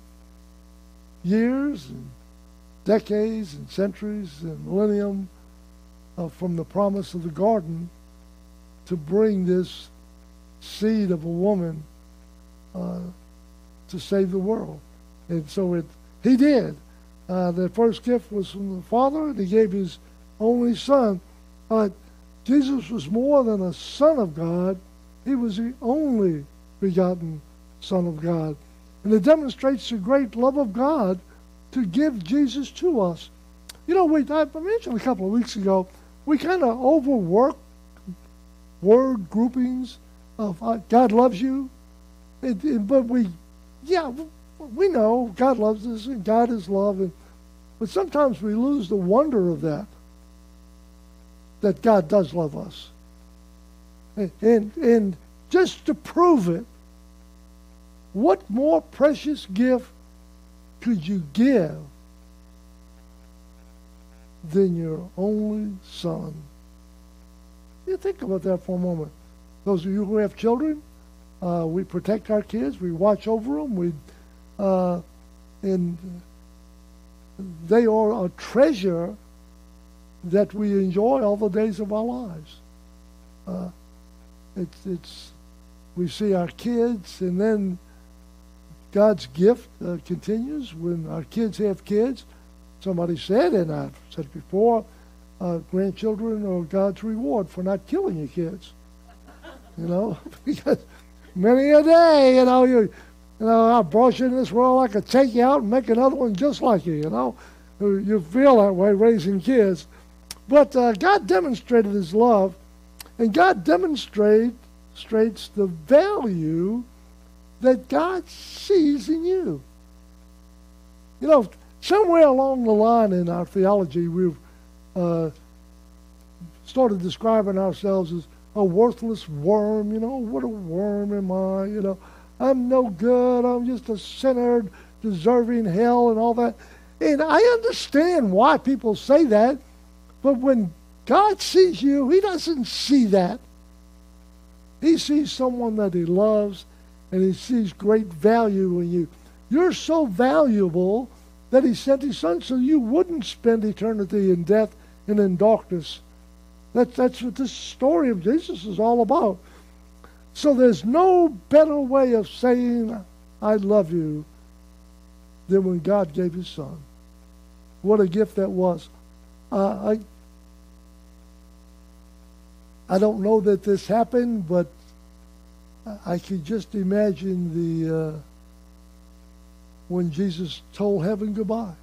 years and decades and centuries and millennium uh, from the promise of the garden to bring this seed of a woman uh, to save the world. And so it, he did. Uh, the first gift was from the Father, and he gave his only Son. Uh, Jesus was more than a Son of God. He was the only begotten Son of God. And it demonstrates the great love of God to give Jesus to us. You know, we, I mentioned a couple of weeks ago, we kind of overwork word groupings of uh, God loves you. It, it, but we, yeah, we know God loves us and God is love. And, but sometimes we lose the wonder of that, that God does love us. And, and, and just to prove it, what more precious gift could you give than your only Son? You think about that for a moment. Those of you who have children, uh, we protect our kids, we watch over them, we, uh, and they are a treasure that we enjoy all the days of our lives. Uh, it's, it's, we see our kids, and then God's gift uh, continues when our kids have kids. Somebody said, and I've said before, uh, grandchildren are God's reward for not killing your kids. You know, because many a day, you know, you, you know, I brought you in this world, I could take you out and make another one just like you, you know. You feel that way raising kids. But uh, God demonstrated his love, and God demonstrates the value that God sees in you. You know, somewhere along the line in our theology, we've uh, started describing ourselves as a worthless worm. You know, what a worm am I? You know, I'm no good. I'm just a sinner deserving hell and all that. And I understand why people say that, but when God sees you, he doesn't see that. He sees someone that he loves, and he sees great value in you. You're so valuable that he sent his Son so you wouldn't spend eternity in death and in darkness. That, that's what this story of Jesus is all about. So there's no better way of saying, I love you, than when God gave his Son. What a gift that was. Uh, I, I don't know that this happened, but I could just imagine the uh, when Jesus told heaven goodbye.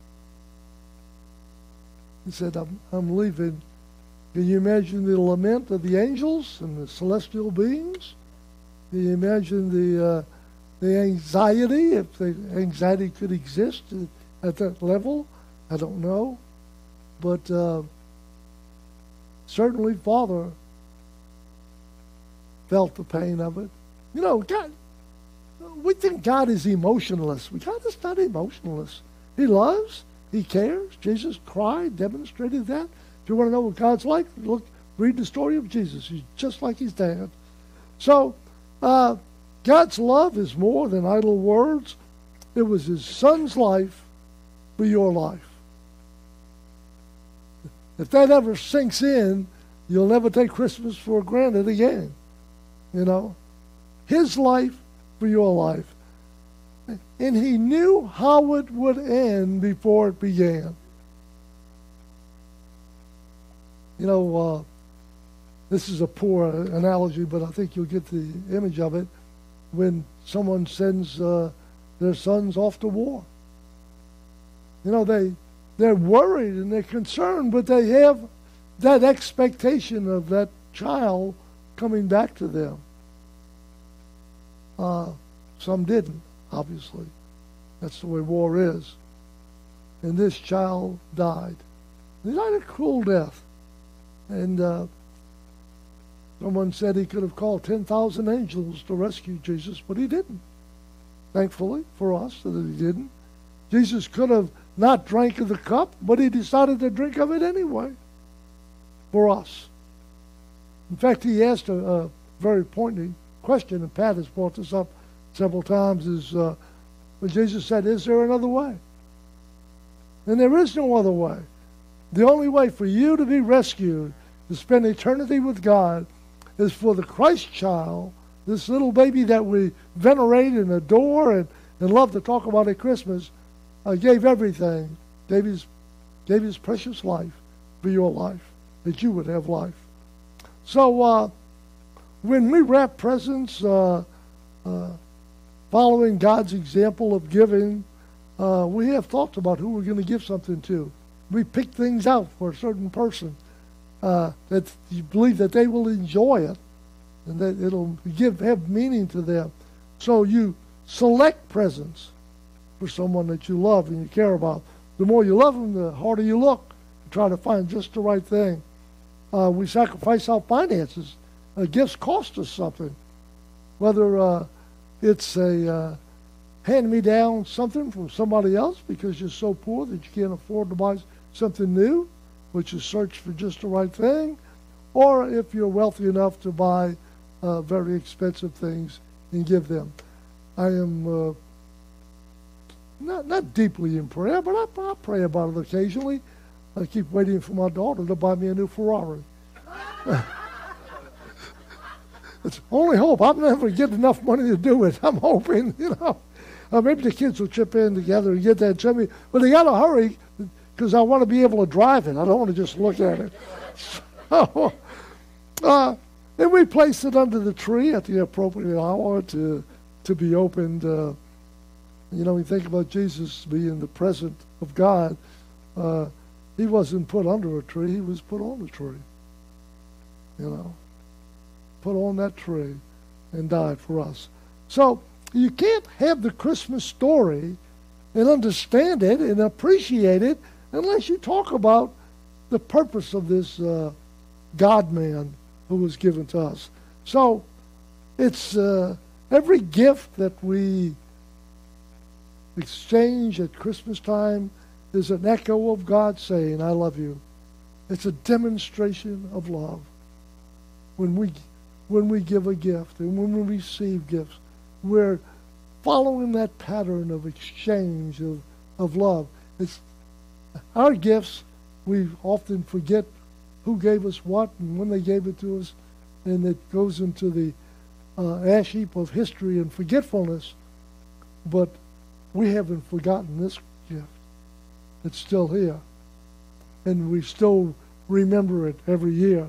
He said, I'm, I'm leaving. Can you imagine the lament of the angels and the celestial beings? Can you imagine the uh, the anxiety, if the anxiety could exist at that level? I don't know. But uh, certainly Father felt the pain of it. You know, God, we think God is emotionless. God is not emotionless. He loves. He cares. Jesus cried, demonstrated that. If you want to know what God's like, look, read the story of Jesus. He's just like his dad. So, uh, God's love is more than idle words. It was his Son's life for your life. If that ever sinks in, you'll never take Christmas for granted again. You know, his life for your life. And he knew how it would end before it began. You know, uh, this is a poor analogy, but I think you'll get the image of it. When someone sends uh, their sons off to war. You know, they, they're worried and they're concerned, but they have that expectation of that child coming back to them. Uh, some didn't, obviously. That's the way war is. And this child died. He died a cruel death. And uh, someone said he could have called ten thousand angels to rescue Jesus, but he didn't. Thankfully for us that he didn't. Jesus could have not drank of the cup, but he decided to drink of it anyway for us. In fact, he asked a, a very pointed question, and Pat has brought this up several times, is uh, when Jesus said, is there another way? And there is no other way. The only way for you to be rescued, to spend eternity with God, is for the Christ child, this little baby that we venerate and adore and, and love to talk about at Christmas, uh, gave everything, gave his, gave his precious life for your life, that you would have life. So uh, when we wrap presents, uh, uh, following God's example of giving, uh, we have thoughts about who we're going to give something to. We pick things out for a certain person uh, that you believe that they will enjoy it and that it'll give have meaning to them. So you select presents for someone that you love and you care about. The more you love them, the harder you look to try to find just the right thing. Uh, we sacrifice our finances. Uh, gifts cost us something. Whether uh, it's a uh, hand-me-down something from somebody else because you're so poor that you can't afford to buy something new, which is search for just the right thing, or if you're wealthy enough to buy uh, very expensive things and give them. I am uh, not not deeply in prayer, but I, I pray about it occasionally. I keep waiting for my daughter to buy me a new Ferrari. It's only hope. I'll never get enough money to do it. I'm hoping, you know. Uh, maybe the kids will chip in together and get that to me. But they got to hurry because I want to be able to drive it. I don't want to just look at it. So, uh, and we place it under the tree at the appropriate hour to to be opened. Uh, you know, we think about Jesus being the present of God. Uh, he wasn't put under a tree. He was put on the tree. You know, put on that tree and died for us. So you can't have the Christmas story and understand it and appreciate it unless you talk about the purpose of this uh, God-man who was given to us. So it's uh, every gift that we exchange at Christmas time is an echo of God saying, I love you. It's a demonstration of love. When we when we give a gift and when we receive gifts, we're following that pattern of exchange of, of love. It's our gifts, we often forget who gave us what and when they gave it to us, and it goes into the uh, ash heap of history and forgetfulness. But we haven't forgotten this gift. It's still here. And we still remember it every year.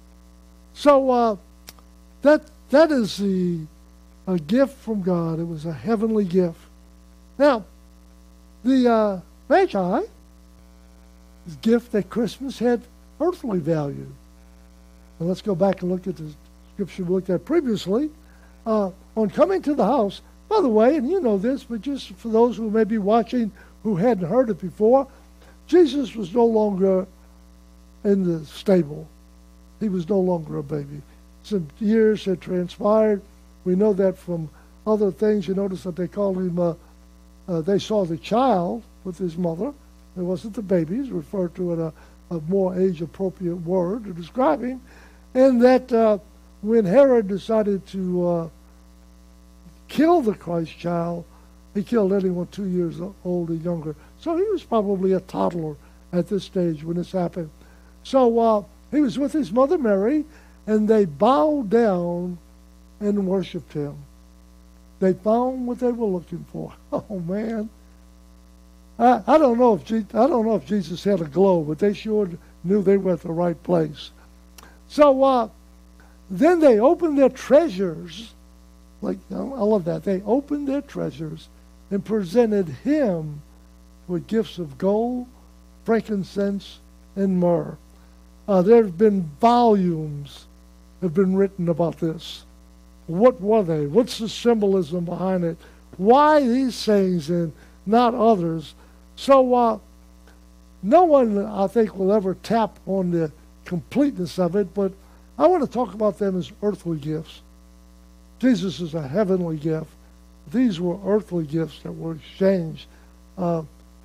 So uh, that that is the a gift from God. It was a heavenly gift. Now, the uh, Magi, this gift at Christmas had earthly value. And let's go back and look at the scripture we looked at previously. Uh, on coming to the house, by the way, and you know this, but just for those who may be watching who hadn't heard it before, Jesus was no longer in the stable. He was no longer a baby. Some years had transpired. We know that from other things. You notice that they called him, uh, uh, they saw the child with his mother. It wasn't the babies, referred to in a, a more age-appropriate word to describe him. And that uh, when Herod decided to uh, kill the Christ child, he killed anyone two years old or younger. So he was probably a toddler at this stage when this happened. So uh, he was with his mother Mary, and they bowed down and worshipped him. They found what they were looking for. Oh man! I, I don't know if Je- I don't know if Jesus had a glow, but they sure knew they were at the right place. So uh, then they opened their treasures. Like I love that. They opened their treasures and presented him with gifts of gold, frankincense, and myrrh. Uh, there have been volumes have been written about this. What were they? What's the symbolism behind it? Why these things and not others? So uh, no one, I think, will ever tap on the completeness of it, but I want to talk about them as earthly gifts. Jesus is a heavenly gift. These were earthly gifts that were exchanged. Uh,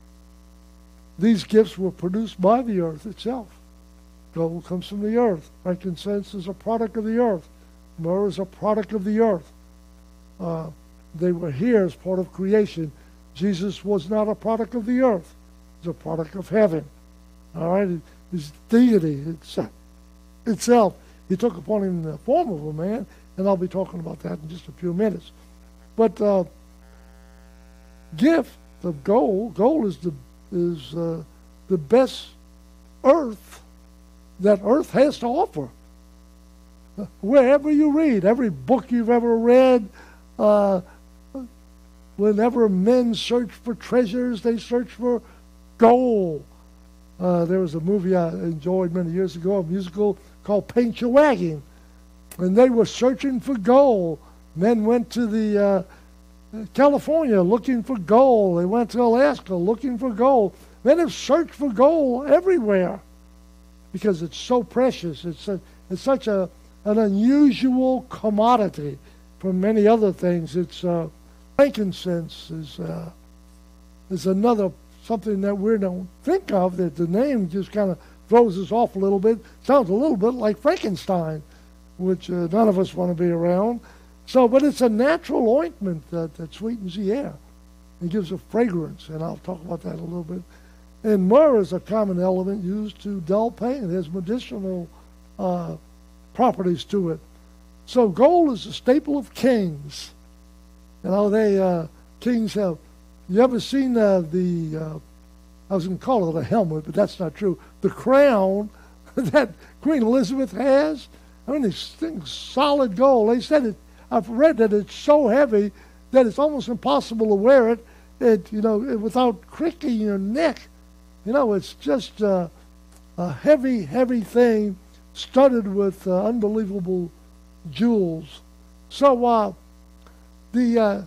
these gifts were produced by the earth itself. Gold comes from the earth. Frankincense is a product of the earth. Myrrh is a product of the earth. Uh, they were here as part of creation. Jesus was not a product of the earth. He's a product of heaven. All right? His deity itself. He took upon him the form of a man, and I'll be talking about that in just a few minutes. But uh, gift of gold. Gold is the is uh, the best earth that earth has to offer. Wherever you read, every book you've ever read, uh, whenever men search for treasures, they search for gold. Uh, there was a movie I enjoyed many years ago, a musical called Paint Your Wagon, and they were searching for gold. Men went to the uh, California looking for gold. They went to Alaska looking for gold. Men have searched for gold everywhere because it's so precious. It's a, it's such a an unusual commodity from many other things. It's uh, frankincense is uh, is another something that we don't think of, that the name just kind of throws us off a little bit. Sounds a little bit like Frankenstein, which uh, none of us want to be around. So, but it's a natural ointment that, that sweetens the air and gives a fragrance, and I'll talk about that a little bit. And myrrh is a common element used to dull pain. It has medicinal uh, properties to it. So gold is a staple of kings. You know, they uh, kings have. You ever seen uh, the? Uh, I was going to call it a helmet, but that's not true. The crown that Queen Elizabeth has. I mean, these things solid gold. They said it. I've read that it's so heavy that it's almost impossible to wear it. It you know without cricking your neck. You know, it's just uh, a heavy, heavy thing, studded with uh, unbelievable jewels. So uh, the uh,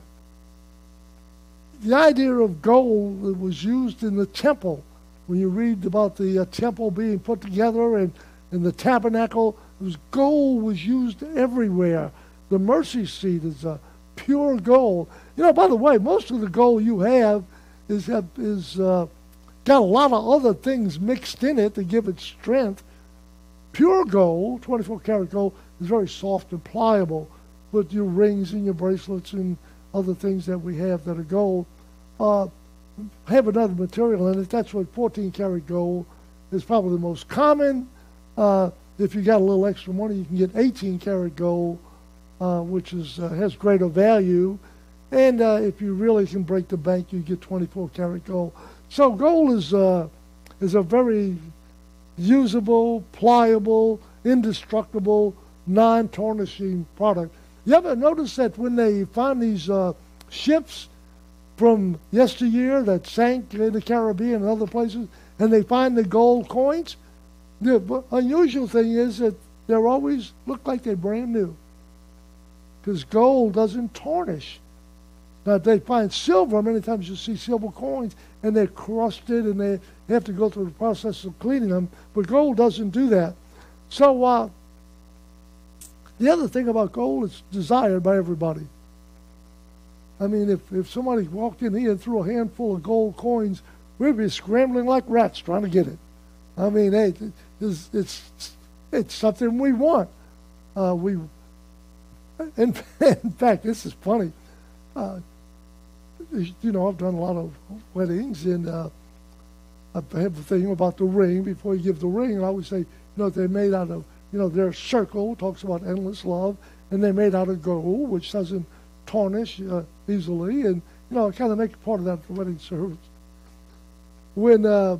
the idea of gold that was used in the temple, when you read about the uh, temple being put together and in the tabernacle, it was gold was used everywhere. The mercy seat is uh, pure gold. You know, by the way, most of the gold you have is have, is uh, got a lot of other things mixed in it to give it strength. Pure gold, twenty-four karat gold, is very soft and pliable. With your rings and your bracelets and other things that we have that are gold, uh, have another material in it. That's what fourteen karat gold is probably the most common. Uh, if you got a little extra money, you can get eighteen karat gold, uh, which is uh, has greater value. And uh, if you really can break the bank, you get twenty-four karat gold. So gold is uh, is a very usable, pliable, indestructible, non-tarnishing product. You ever notice that when they find these uh, ships from yesteryear that sank in the Caribbean and other places, and they find the gold coins, the unusual thing is that they always look like they're brand new, because gold doesn't tarnish. Now, they find silver. Many times you see silver coins, and they're crusted, and they have to go through the process of cleaning them. But gold doesn't do that. So uh, the other thing about gold, it's desired by everybody. I mean, if, if somebody walked in here and threw a handful of gold coins, we'd be scrambling like rats trying to get it. I mean, hey, it's it's, it's something we want. Uh, we, in, in fact, this is funny. Uh, you know, I've done a lot of weddings, and uh, I have the thing about the ring. Before you give the ring, I always say, you know, they're made out of, you know, their circle talks about endless love, and they're made out of gold, which doesn't tarnish uh, easily, and, you know, I kind of make part of that for wedding service. When uh,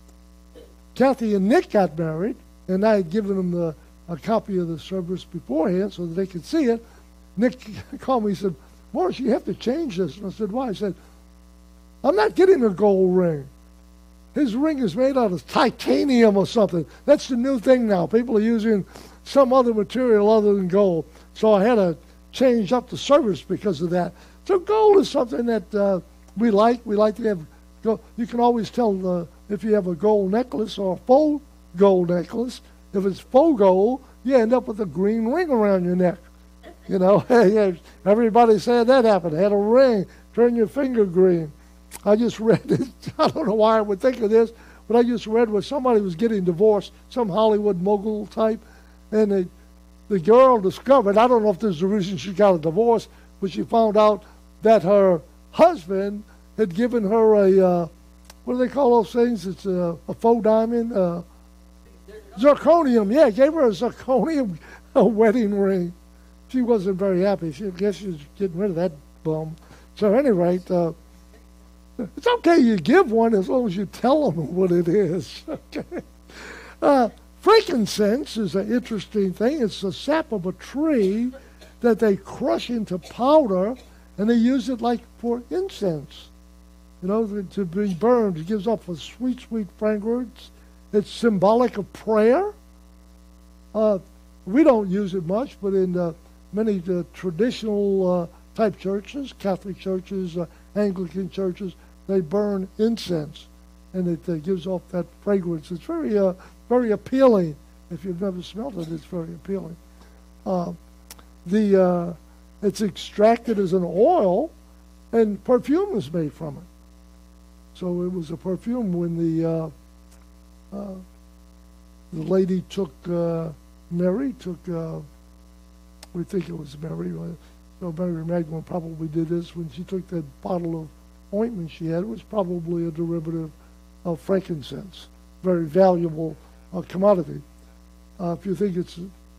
Kathy and Nick got married, and I had given them the, a copy of the service beforehand so that they could see it, Nick called me and said, Morris, you have to change this. And I said, why? I said, I'm not getting a gold ring. His ring is made out of titanium or something. That's the new thing now. People are using some other material other than gold. So I had to change up the service because of that. So gold is something that uh, we like. We like to have gold. You can always tell uh, if you have a gold necklace or a faux gold necklace. If it's faux gold, you end up with a green ring around your neck. You know, everybody said that happened. Had a ring, turn your finger green. I just read it. I don't know why I would think of this, but I just read where somebody was getting divorced, some Hollywood mogul type, and the, the girl discovered, I don't know if this is the reason she got a divorce, but she found out that her husband had given her a, uh, what do they call those things? It's a, a faux diamond. Uh, zirconium. Yeah, gave her a zirconium a wedding ring. She wasn't very happy. She, I guess she was getting rid of that bum. So at any rate, uh, It's okay you give one as long as you tell them what it is. Okay. Uh, frankincense is an interesting thing. It's the sap of a tree that they crush into powder, and they use it like for incense. You know, to be burned. It gives off a sweet, sweet fragrance. It's symbolic of prayer. Uh, we don't use it much, but in uh, many uh, traditional uh, type churches, Catholic churches, uh, Anglican churches, they burn incense, and it uh, gives off that fragrance. It's very, uh, very appealing. If you've never smelled it, it's very appealing. Uh, the uh, it's extracted as an oil, and perfume is made from it. So it was a perfume when the uh, uh, the lady took uh, Mary took. Uh, we think it was Mary. So Mary Magdalene probably did this when she took that bottle of ointment she had. It was probably a derivative of frankincense, very valuable uh, commodity. Uh, if you think it's,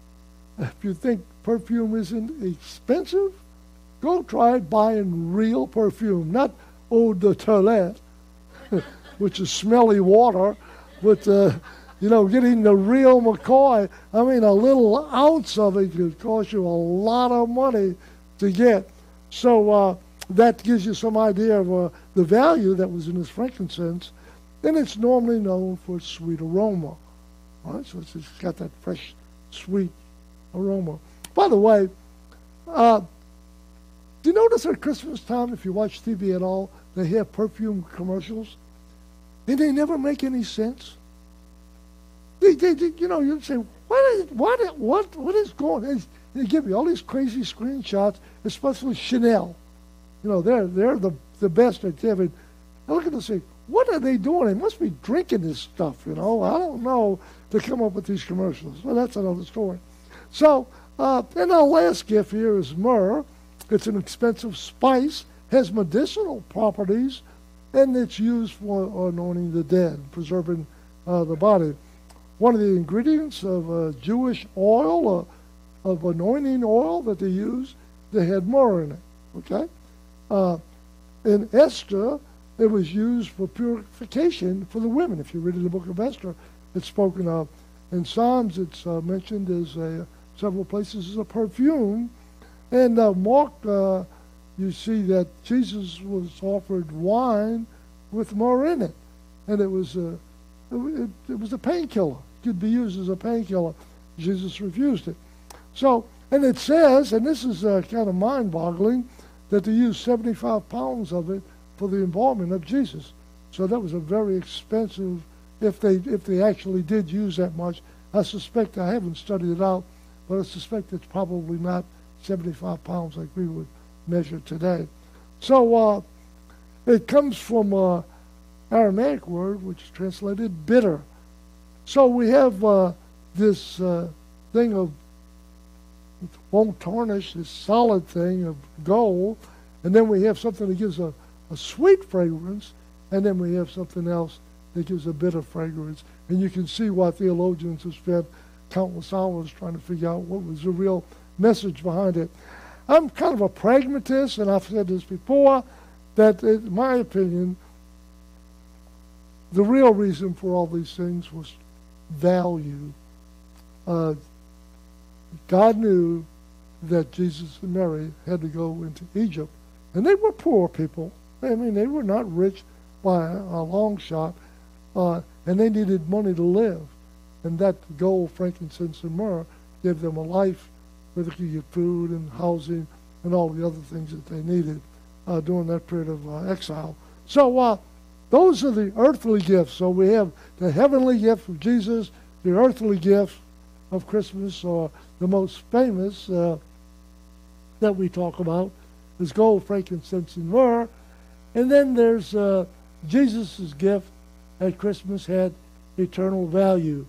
if you think perfume isn't expensive, go try buying real perfume, not eau de toilette, which is smelly water, but uh, you know, getting the real McCoy. I mean, a little ounce of it could cost you a lot of money to get. So uh, that gives you some idea of uh, the value that was in this frankincense. And it's normally known for its sweet aroma. All right, so it's, it's got that fresh, sweet aroma. By the way, uh, do you notice at Christmas time, if you watch T V at all, they have perfume commercials? And they never make any sense. They, they, they you know, you say, what is, what, what, what is going on? They give you all these crazy screenshots, especially Chanel. You know, they're they're the, the best at giving. I look at them and say, what are they doing? They must be drinking this stuff, you know. I don't know, to come up with these commercials. Well, that's another story. So, uh, and our last gift here is myrrh. It's an expensive spice, has medicinal properties, and it's used for anointing the dead, preserving uh, the body. One of the ingredients of uh, Jewish oil, uh, of anointing oil that they use, they had myrrh in it, okay? Uh, in Esther, it was used for purification for the women. If you read in the book of Esther, it's spoken of. In Psalms, it's uh, mentioned as a, several places as a perfume. And uh, Mark, uh, you see that Jesus was offered wine with myrrh in it. And it was a, it, it was a painkiller. It could be used as a painkiller. Jesus refused it. So, and it says, and this is uh, kind of mind-boggling, that they used seventy-five pounds of it for the embalming of Jesus. So that was a very expensive, if they if they actually did use that much. I suspect, I haven't studied it out, but I suspect it's probably not seventy-five pounds like we would measure today. So uh, it comes from an Aramaic word, which is translated bitter. So we have uh, this uh, thing of, it won't tarnish, this solid thing of gold, and then we have something that gives a, a sweet fragrance, and then we have something else that gives a bitter fragrance. And you can see why theologians have spent countless hours trying to figure out what was the real message behind it. I'm kind of a pragmatist, and I've said this before, that in my opinion, the real reason for all these things was value. Uh, God knew that Jesus and Mary had to go into Egypt, and they were poor people. I mean, they were not rich by a, a long shot, uh, and they needed money to live. And that gold, frankincense, and myrrh gave them a life where they could get food and housing and all the other things that they needed uh, during that period of uh, exile. So uh, those are the earthly gifts. So we have the heavenly gift of Jesus, the earthly gift of Christmas, or the most famous uh, that we talk about is gold, frankincense, and myrrh. And then there's uh, Jesus' gift at Christmas had eternal value.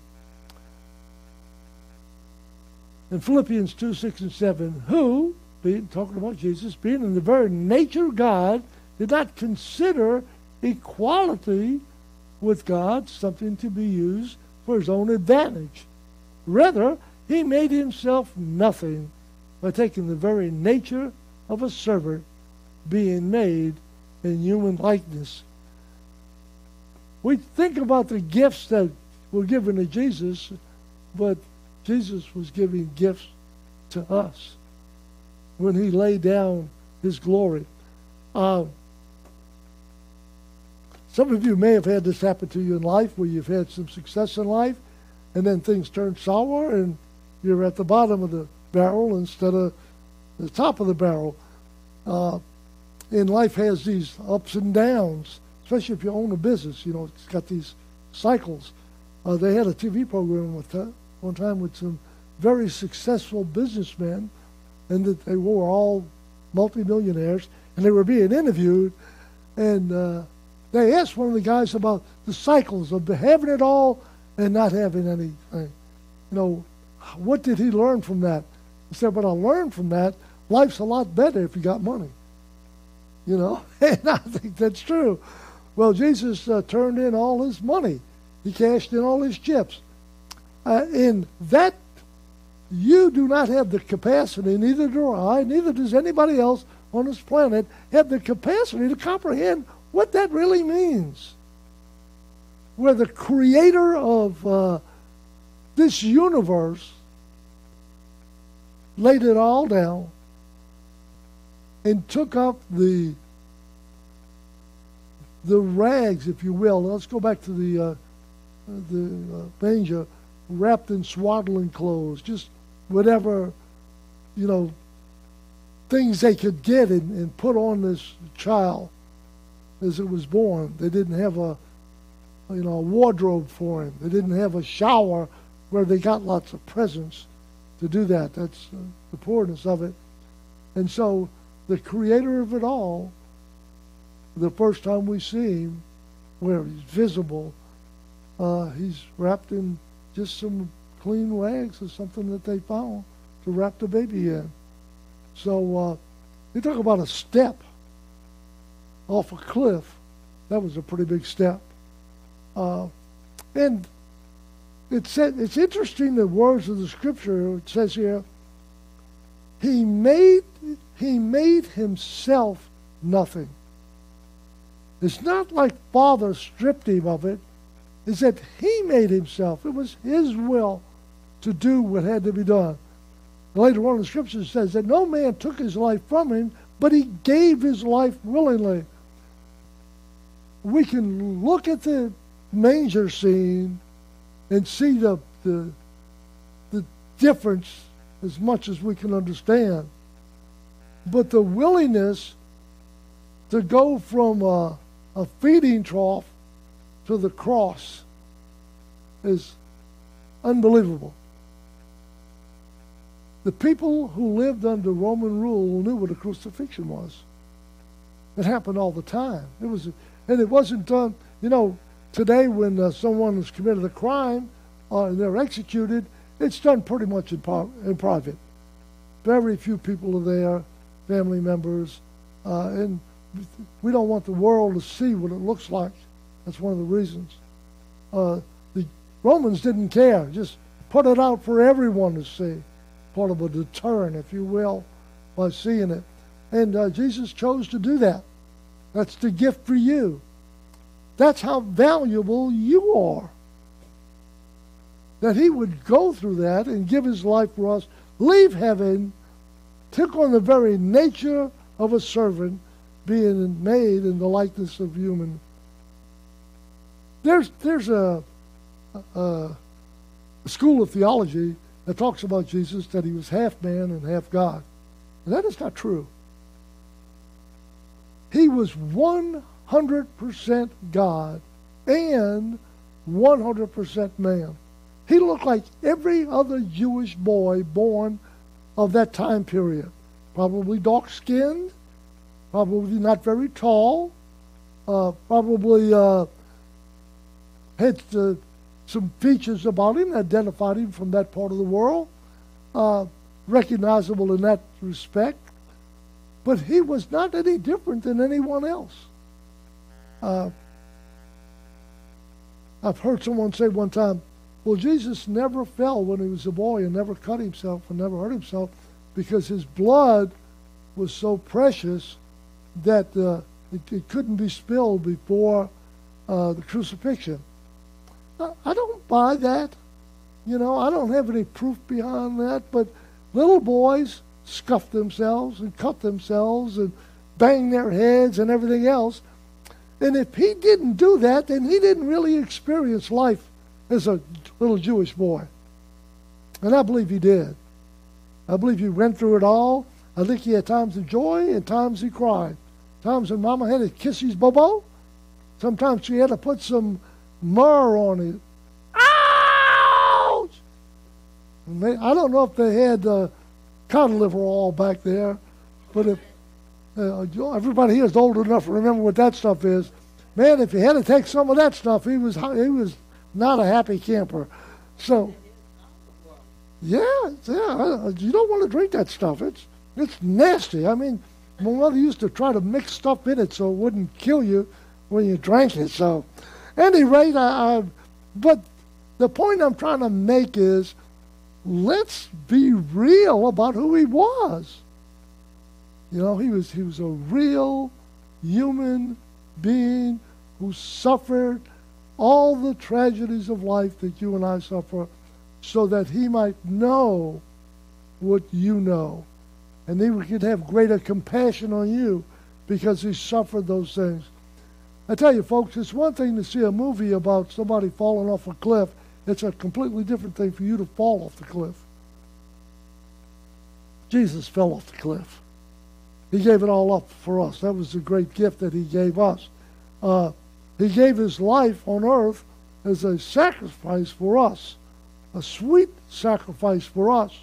In Philippians two, six, and seven, who, being, talking about Jesus, being in the very nature of God, did not consider equality with God something to be used for his own advantage. Rather, he made himself nothing by taking the very nature of a servant, being made in human likeness. We think about the gifts that were given to Jesus, but Jesus was giving gifts to us when he laid down his glory. Uh, some of you may have had this happen to you in life, where you've had some success in life, and then things turn sour, and you're at the bottom of the barrel instead of the top of the barrel. Uh, and life has these ups and downs, especially if you own a business. You know, it's got these cycles. Uh, they had a T V program with uh, one time with some very successful businessmen, and that they were all multimillionaires, and they were being interviewed, and uh, they asked one of the guys about the cycles of having it all and not having anything. You know, what did he learn from that? He said, "But I learned from that, life's a lot better if you got money." You know, and I think that's true. Well, Jesus uh, turned in all his money. He cashed in all his chips. Uh, in that, you do not have the capacity, neither do I, neither does anybody else on this planet, have the capacity to comprehend what that really means. Where the creator of uh, this universe laid it all down and took up the the rags, if you will. Let's go back to the uh, the uh, manger, wrapped in swaddling clothes, just whatever, you know, things they could get and, and put on this child as it was born. They didn't have a, you know, a wardrobe for him. They didn't have a shower where they got lots of presents to do that. That's uh, the poorness of it. And so the creator of it all, the first time we see him, where he's visible, uh, he's wrapped in just some clean rags or something that they found to wrap the baby in. So uh, you talk about a step off a cliff. That was a pretty big step. Uh, and it's, it's interesting, the words of the scripture. It says here, he made, he made himself nothing. It's not like Father stripped him of it. It's that he made himself. It was his will to do what had to be done. Later on, the scripture says that no man took his life from him, but he gave his life willingly. We can look at the manger scene and see the, the, the difference as much as we can understand. But the willingness to go from a, a feeding trough to the cross is unbelievable. The people who lived under Roman rule knew what a crucifixion was. It happened all the time. It was, and it wasn't done, you know, today when uh, someone has committed a crime uh, and they're executed, it's done pretty much in, par- in private. Very few people are there, family members, uh, and we don't want the world to see what it looks like. That's one of the reasons. Uh, the Romans didn't care. Just put it out for everyone to see. Part of a deterrent, if you will, by seeing it. And uh, Jesus chose to do that. That's the gift for you. That's how valuable you are. That he would go through that and give his life for us, leave heaven, took on the very nature of a servant, being made in the likeness of human. There's there's a, a, a school of theology that talks about Jesus, that he was half man and half God. And that is not true. He was one hundred percent God and one hundred percent man. He looked like every other Jewish boy born of that time period. Probably dark-skinned, probably not very tall, uh, probably uh, had uh, some features about him that identified him from that part of the world, uh, recognizable in that respect. But he was not any different than anyone else. Uh, I've heard someone say one time, well, Jesus never fell when he was a boy and never cut himself and never hurt himself because his blood was so precious that uh, It, it couldn't be spilled before uh, the crucifixion. I, I don't buy that. You know, I don't have any proof behind that, but little boys scuff themselves and cut themselves and bang their heads and everything else. And if he didn't do that, then he didn't really experience life as a little Jewish boy. And I believe he did. I believe he went through it all. I think he had times of joy and times he cried. Times when Mama had to kiss his bobo. Sometimes she had to put some myrrh on it. Ouch! And they, I don't know if they had uh, cod liver all back there, but if uh, everybody here is old enough to remember what that stuff is, man, if you had to take some of that stuff, he was he was not a happy camper. So, yeah, yeah, you don't want to drink that stuff. It's it's nasty. I mean, my mother used to try to mix stuff in it so it wouldn't kill you when you drank it. So, at any rate, I, I, but the point I'm trying to make is, let's be real about who he was. You know, he was he was a real human being who suffered all the tragedies of life that you and I suffer, so that he might know what you know. And he could have greater compassion on you because he suffered those things. I tell you, folks, it's one thing to see a movie about somebody falling off a cliff. It's a completely different thing for you to fall off the cliff. Jesus fell off the cliff. He gave it all up for us. That was the great gift that he gave us. Uh, he gave his life on earth as a sacrifice for us, a sweet sacrifice for us.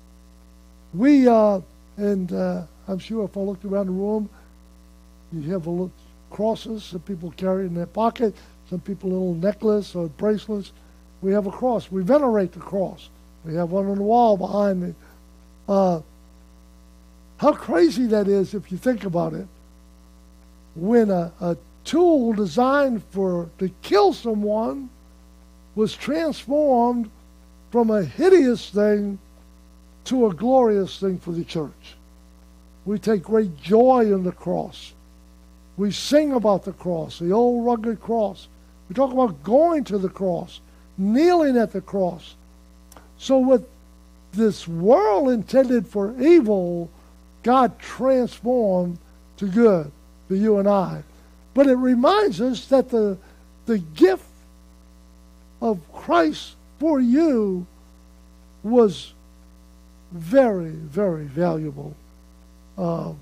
We, uh, and uh, I'm sure if I looked around the room, you have a little crosses some people carry in their pocket, some people a little necklace or bracelets. We have a cross. We venerate the cross. We have one on the wall behind me. Uh, how crazy that is if you think about it. When a, a tool designed for to kill someone was transformed from a hideous thing to a glorious thing for the church. We take great joy in the cross. We sing about the cross, the old rugged cross. We talk about going to the cross, kneeling at the cross. So what this world intended for evil, God transformed to good for you and I. But it reminds us that the, the gift of Christ for you was very, very valuable. Uh,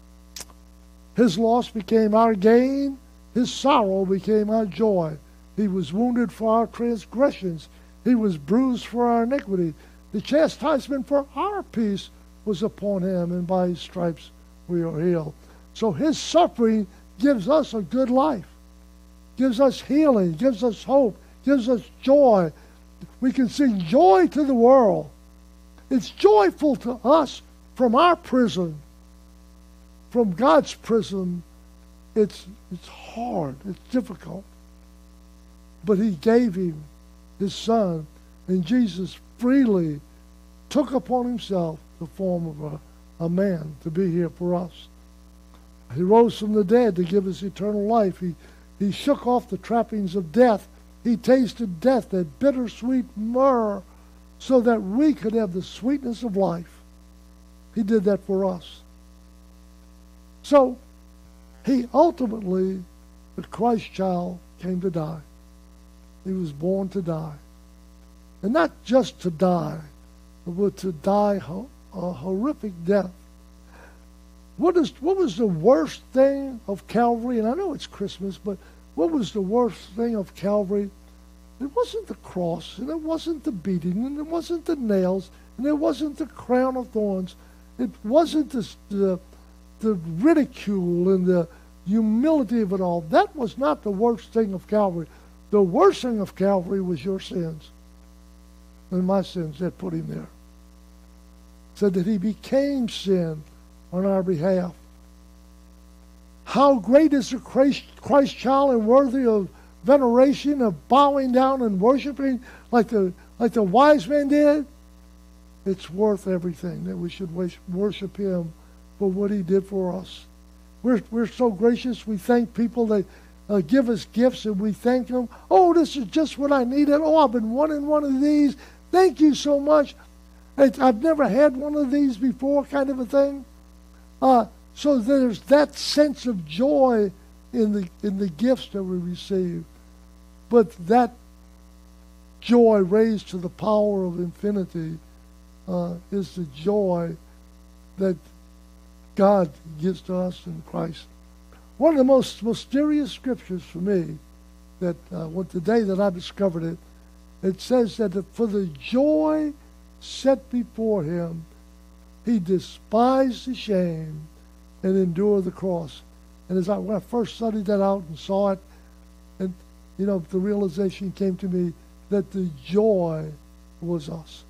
his loss became our gain. His sorrow became our joy. He was wounded for our transgressions. He was bruised for our iniquity. The chastisement for our peace was upon him, and by his stripes we are healed. So his suffering gives us a good life, gives us healing, gives us hope, gives us joy. We can sing joy to the world. It's joyful to us from our prison. From God's prison, it's, it's hard, it's difficult. But he gave him his son, and Jesus freely took upon himself the form of a, a man to be here for us. He rose from the dead to give us eternal life. He, he shook off the trappings of death. He tasted death, that bittersweet myrrh, so that we could have the sweetness of life. He did that for us. So, he ultimately, the Christ child, came to die. He was born to die. And not just to die, but to die ho- a horrific death. What is what was the worst thing of Calvary? And I know it's Christmas, but what was the worst thing of Calvary? It wasn't the cross, and it wasn't the beating, and it wasn't the nails, and it wasn't the crown of thorns. It wasn't the, the, the ridicule and the humility of it all. That was not the worst thing of Calvary. The worst thing of Calvary was your sins and my sins that put him there. Said that he became sin on our behalf. How great is the Christ, Christ child and worthy of veneration, of bowing down and worshiping like the like the wise men did? It's worth everything that we should worship him for what he did for us. we're, we're so gracious. We thank people that uh, give us gifts, and we thank them. Oh, this is just what I needed. Oh, I've been wanting one of these. Thank you so much. It's, I've never had one of these before, kind of a thing. Uh, so there's that sense of joy in the in the gifts that we receive. But that joy raised to the power of infinity uh, is the joy that God gives to us in Christ. One of the most mysterious scriptures for me, that uh, what the day that I discovered it, it says that for the joy set before him, he despised the shame and endured the cross. And as I, when I first studied that out and saw it, and you know, the realization came to me that the joy was us.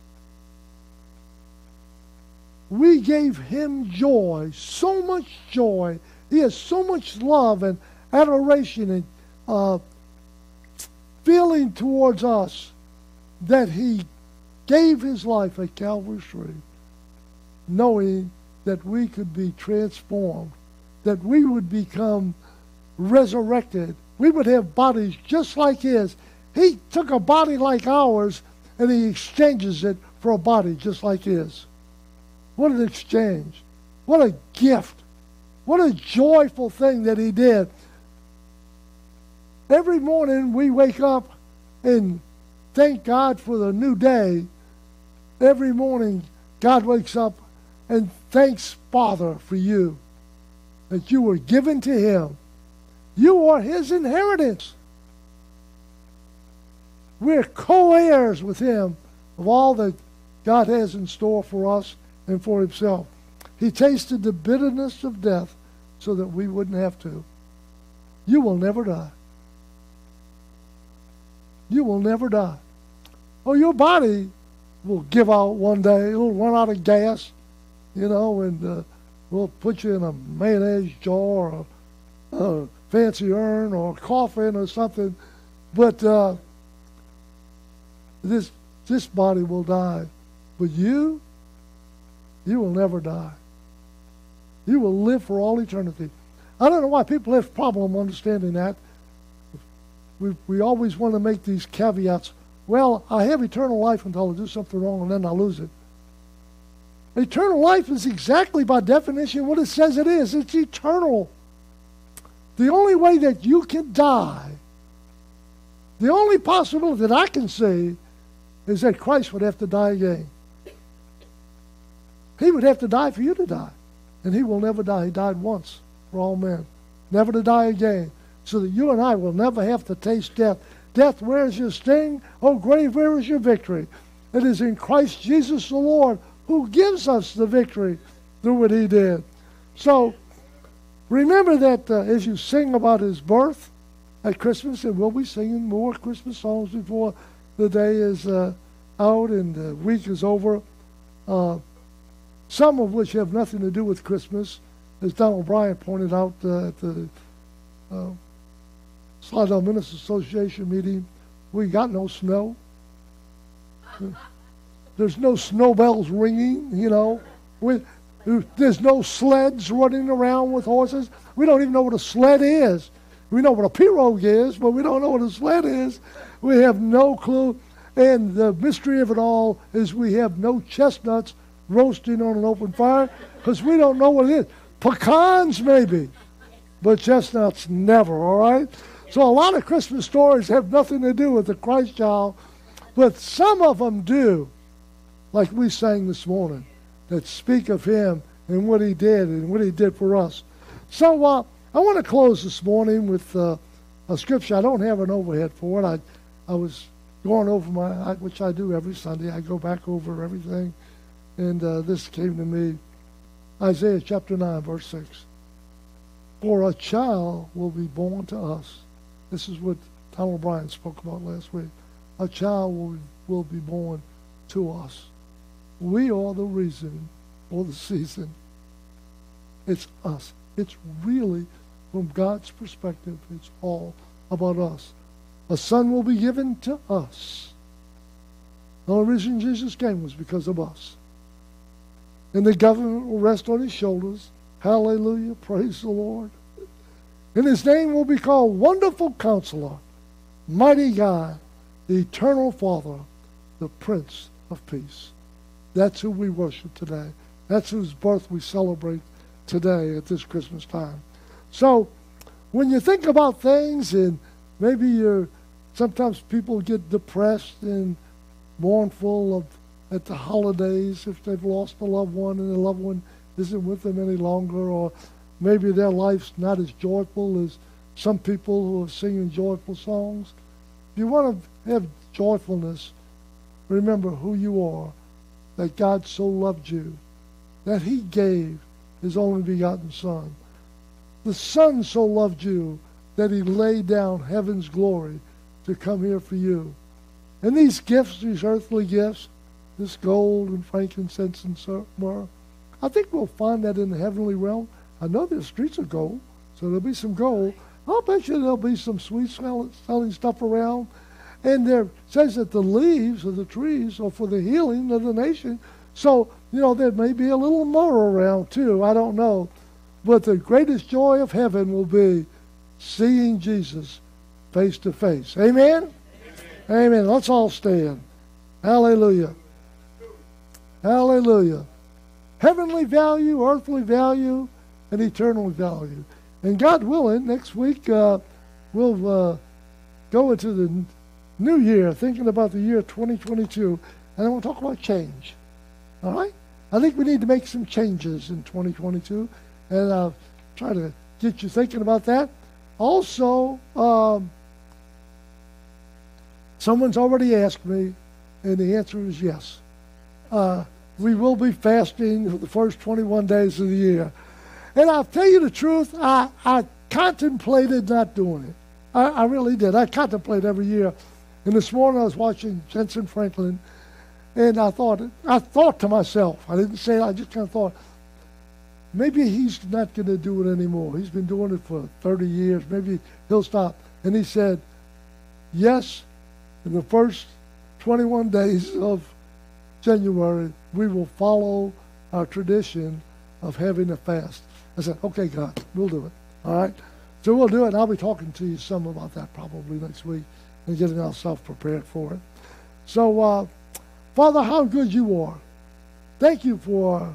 We gave him joy, so much joy. He has so much love and adoration and uh, feeling towards us that he gave his life at Calvary's tree, knowing that we could be transformed, that we would become resurrected. We would have bodies just like his. He took a body like ours and he exchanges it for a body just like his. What an exchange. What a gift. What a joyful thing that he did. Every morning we wake up and thank God for the new day. Every morning God wakes up and thanks Father for you, that you were given to him. You are his inheritance. We're co-heirs with him of all that God has in store for us and for himself. He tasted the bitterness of death so that we wouldn't have to. You will never die. You will never die. Oh, your body will give out one day. It'll run out of gas, you know, and uh, we'll put you in a mayonnaise jar or a, a fancy urn or a coffin or something. But uh, this this body will die. But you, you will never die. You will live for all eternity. I don't know why people have a problem understanding that. We we always want to make these caveats. Well, I have eternal life until I do something wrong and then I lose it. Eternal life is exactly by definition what it says it is. It's eternal. The only way that you can die, the only possibility that I can see is that Christ would have to die again. He would have to die for you to die. And he will never die. He died once for all men. Never to die again. So that you and I will never have to taste death. Death, where is your sting? Oh, grave, where is your victory? It is in Christ Jesus the Lord who gives us the victory through what he did. So, remember that uh, as you sing about his birth at Christmas, and we'll be singing more Christmas songs before the day is uh, out and the week is over, uh, some of which have nothing to do with Christmas, as Donald Bryan pointed out uh, at the uh, Slidell Ministers Association meeting. We got no snow. There's no snowbells ringing, you know. We, there's no sleds running around with horses. We don't even know what a sled is. We know what a pirogue is, but we don't know what a sled is. We have no clue. And the mystery of it all is we have no chestnuts roasting on an open fire because we don't know what it is. Pecans maybe, but chestnuts never, all right? So a lot of Christmas stories have nothing to do with the Christ child, but some of them do, like we sang this morning, that speak of him and what he did and what he did for us. So uh, I want to close this morning with uh, a scripture. I don't have an overhead for it. I, I was going over my, I, which I do every Sunday. I go back over everything, and uh, this came to me. Isaiah chapter nine, verse six. For a child will be born to us. This is what Donald Bryan spoke about last week. A child will, will be born to us. We are the reason for the season. It's us. It's really, from God's perspective, it's all about us. A son will be given to us. The only reason Jesus came was because of us. And the government will rest on his shoulders. Hallelujah. Praise the Lord. And his name will be called Wonderful Counselor, Mighty God, the Eternal Father, the Prince of Peace. That's who we worship today. That's whose birth we celebrate today at this Christmas time. So when you think about things, and maybe you're, sometimes people get depressed and mournful of, at the holidays if they've lost a loved one and the loved one isn't with them any longer, or maybe their life's not as joyful as some people who are singing joyful songs. If you want to have joyfulness, remember who you are, that God so loved you, that he gave his only begotten Son. The Son so loved you that he laid down heaven's glory to come here for you. And these gifts, these earthly gifts, this gold and frankincense and myrrh, I think we'll find that in the heavenly realm. I know there's streets of gold, so there'll be some gold. I'll bet you there'll be some sweet selling stuff around. And there says that the leaves of the trees are for the healing of the nation. So, you know, there may be a little myrrh around too. I don't know. But the greatest joy of heaven will be seeing Jesus face to face. Amen? Amen. Amen. Let's all stand. Hallelujah. Hallelujah. Heavenly value, earthly value, and eternal value. And God willing, next week uh, we'll uh, go into the new year, thinking about the year twenty twenty-two, and I want to talk about change. All right? I think we need to make some changes in twenty twenty-two, and I'll try to get you thinking about that. Also, um, someone's already asked me, and the answer is yes. Uh, we will be fasting for the first twenty-one days of the year. And I'll tell you the truth, I, I contemplated not doing it. I, I really did. I contemplate every year. And this morning I was watching Jensen Franklin, and I thought, I thought to myself, I didn't say it, I just kind of thought, maybe he's not going to do it anymore. He's been doing it for thirty years. Maybe he'll stop. And he said, yes, in the first twenty-one days of January, we will follow our tradition of having a fast. I said, okay, God, we'll do it. All right? So we'll do it, and I'll be talking to you some about that probably next week and getting ourselves prepared for it. So, uh, Father, how good you are. Thank you for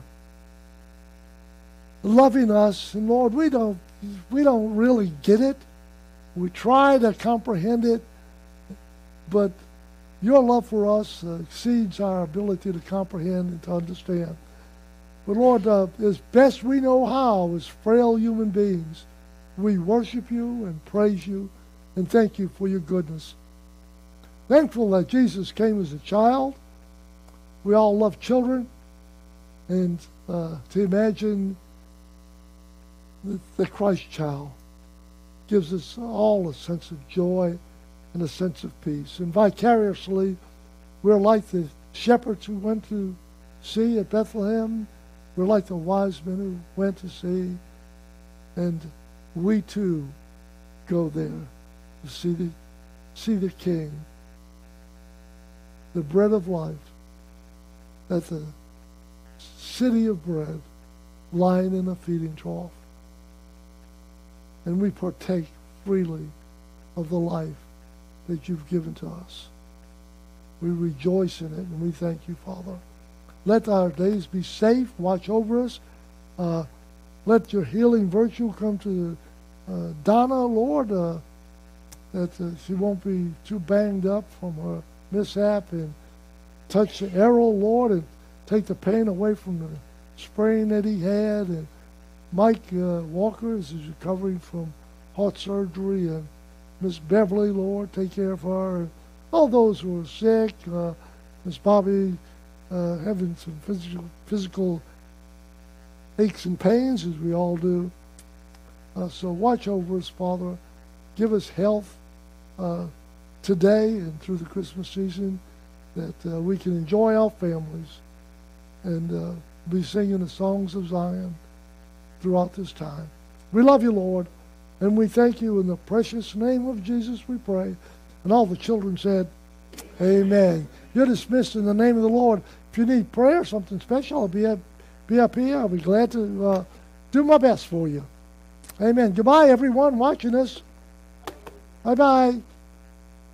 loving us. And Lord, we don't, we don't really get it. We try to comprehend it, but your love for us uh, exceeds our ability to comprehend and to understand. But Lord, uh, as best we know how, as frail human beings, we worship you and praise you and thank you for your goodness. Thankful that Jesus came as a child. We all love children. And uh, to imagine the, the Christ child gives us all a sense of joy and a sense of peace. And vicariously, we're like the shepherds who went to see at Bethlehem. We're like the wise men who went to see. And we too go there to see the, see the King, the bread of life, at the city of bread, lying in a feeding trough. And we partake freely of the life that you've given to us. We rejoice in it, and we thank you, Father. Let our days be safe. Watch over us. Uh, let your healing virtue come to uh, Donna, Lord, uh, that uh, she won't be too banged up from her mishap, and touch Errol, Lord, and take the pain away from the sprain that he had. And Mike uh, Walker is recovering from heart surgery, and Miss Beverly, Lord, take care of her. And all those who are sick, uh, Miss Bobby, uh, having some physical, physical aches and pains, as we all do. Uh, so watch over us, Father. Give us health uh, today and through the Christmas season, that uh, we can enjoy our families and uh, be singing the songs of Zion throughout this time. We love you, Lord, and we thank you in the precious name of Jesus we pray. And all the children said, amen. You're dismissed in the name of the Lord. If you need prayer, something special, I'll be up, be up here. I'll be glad to uh, do my best for you. Amen. Goodbye, everyone watching us. Bye-bye.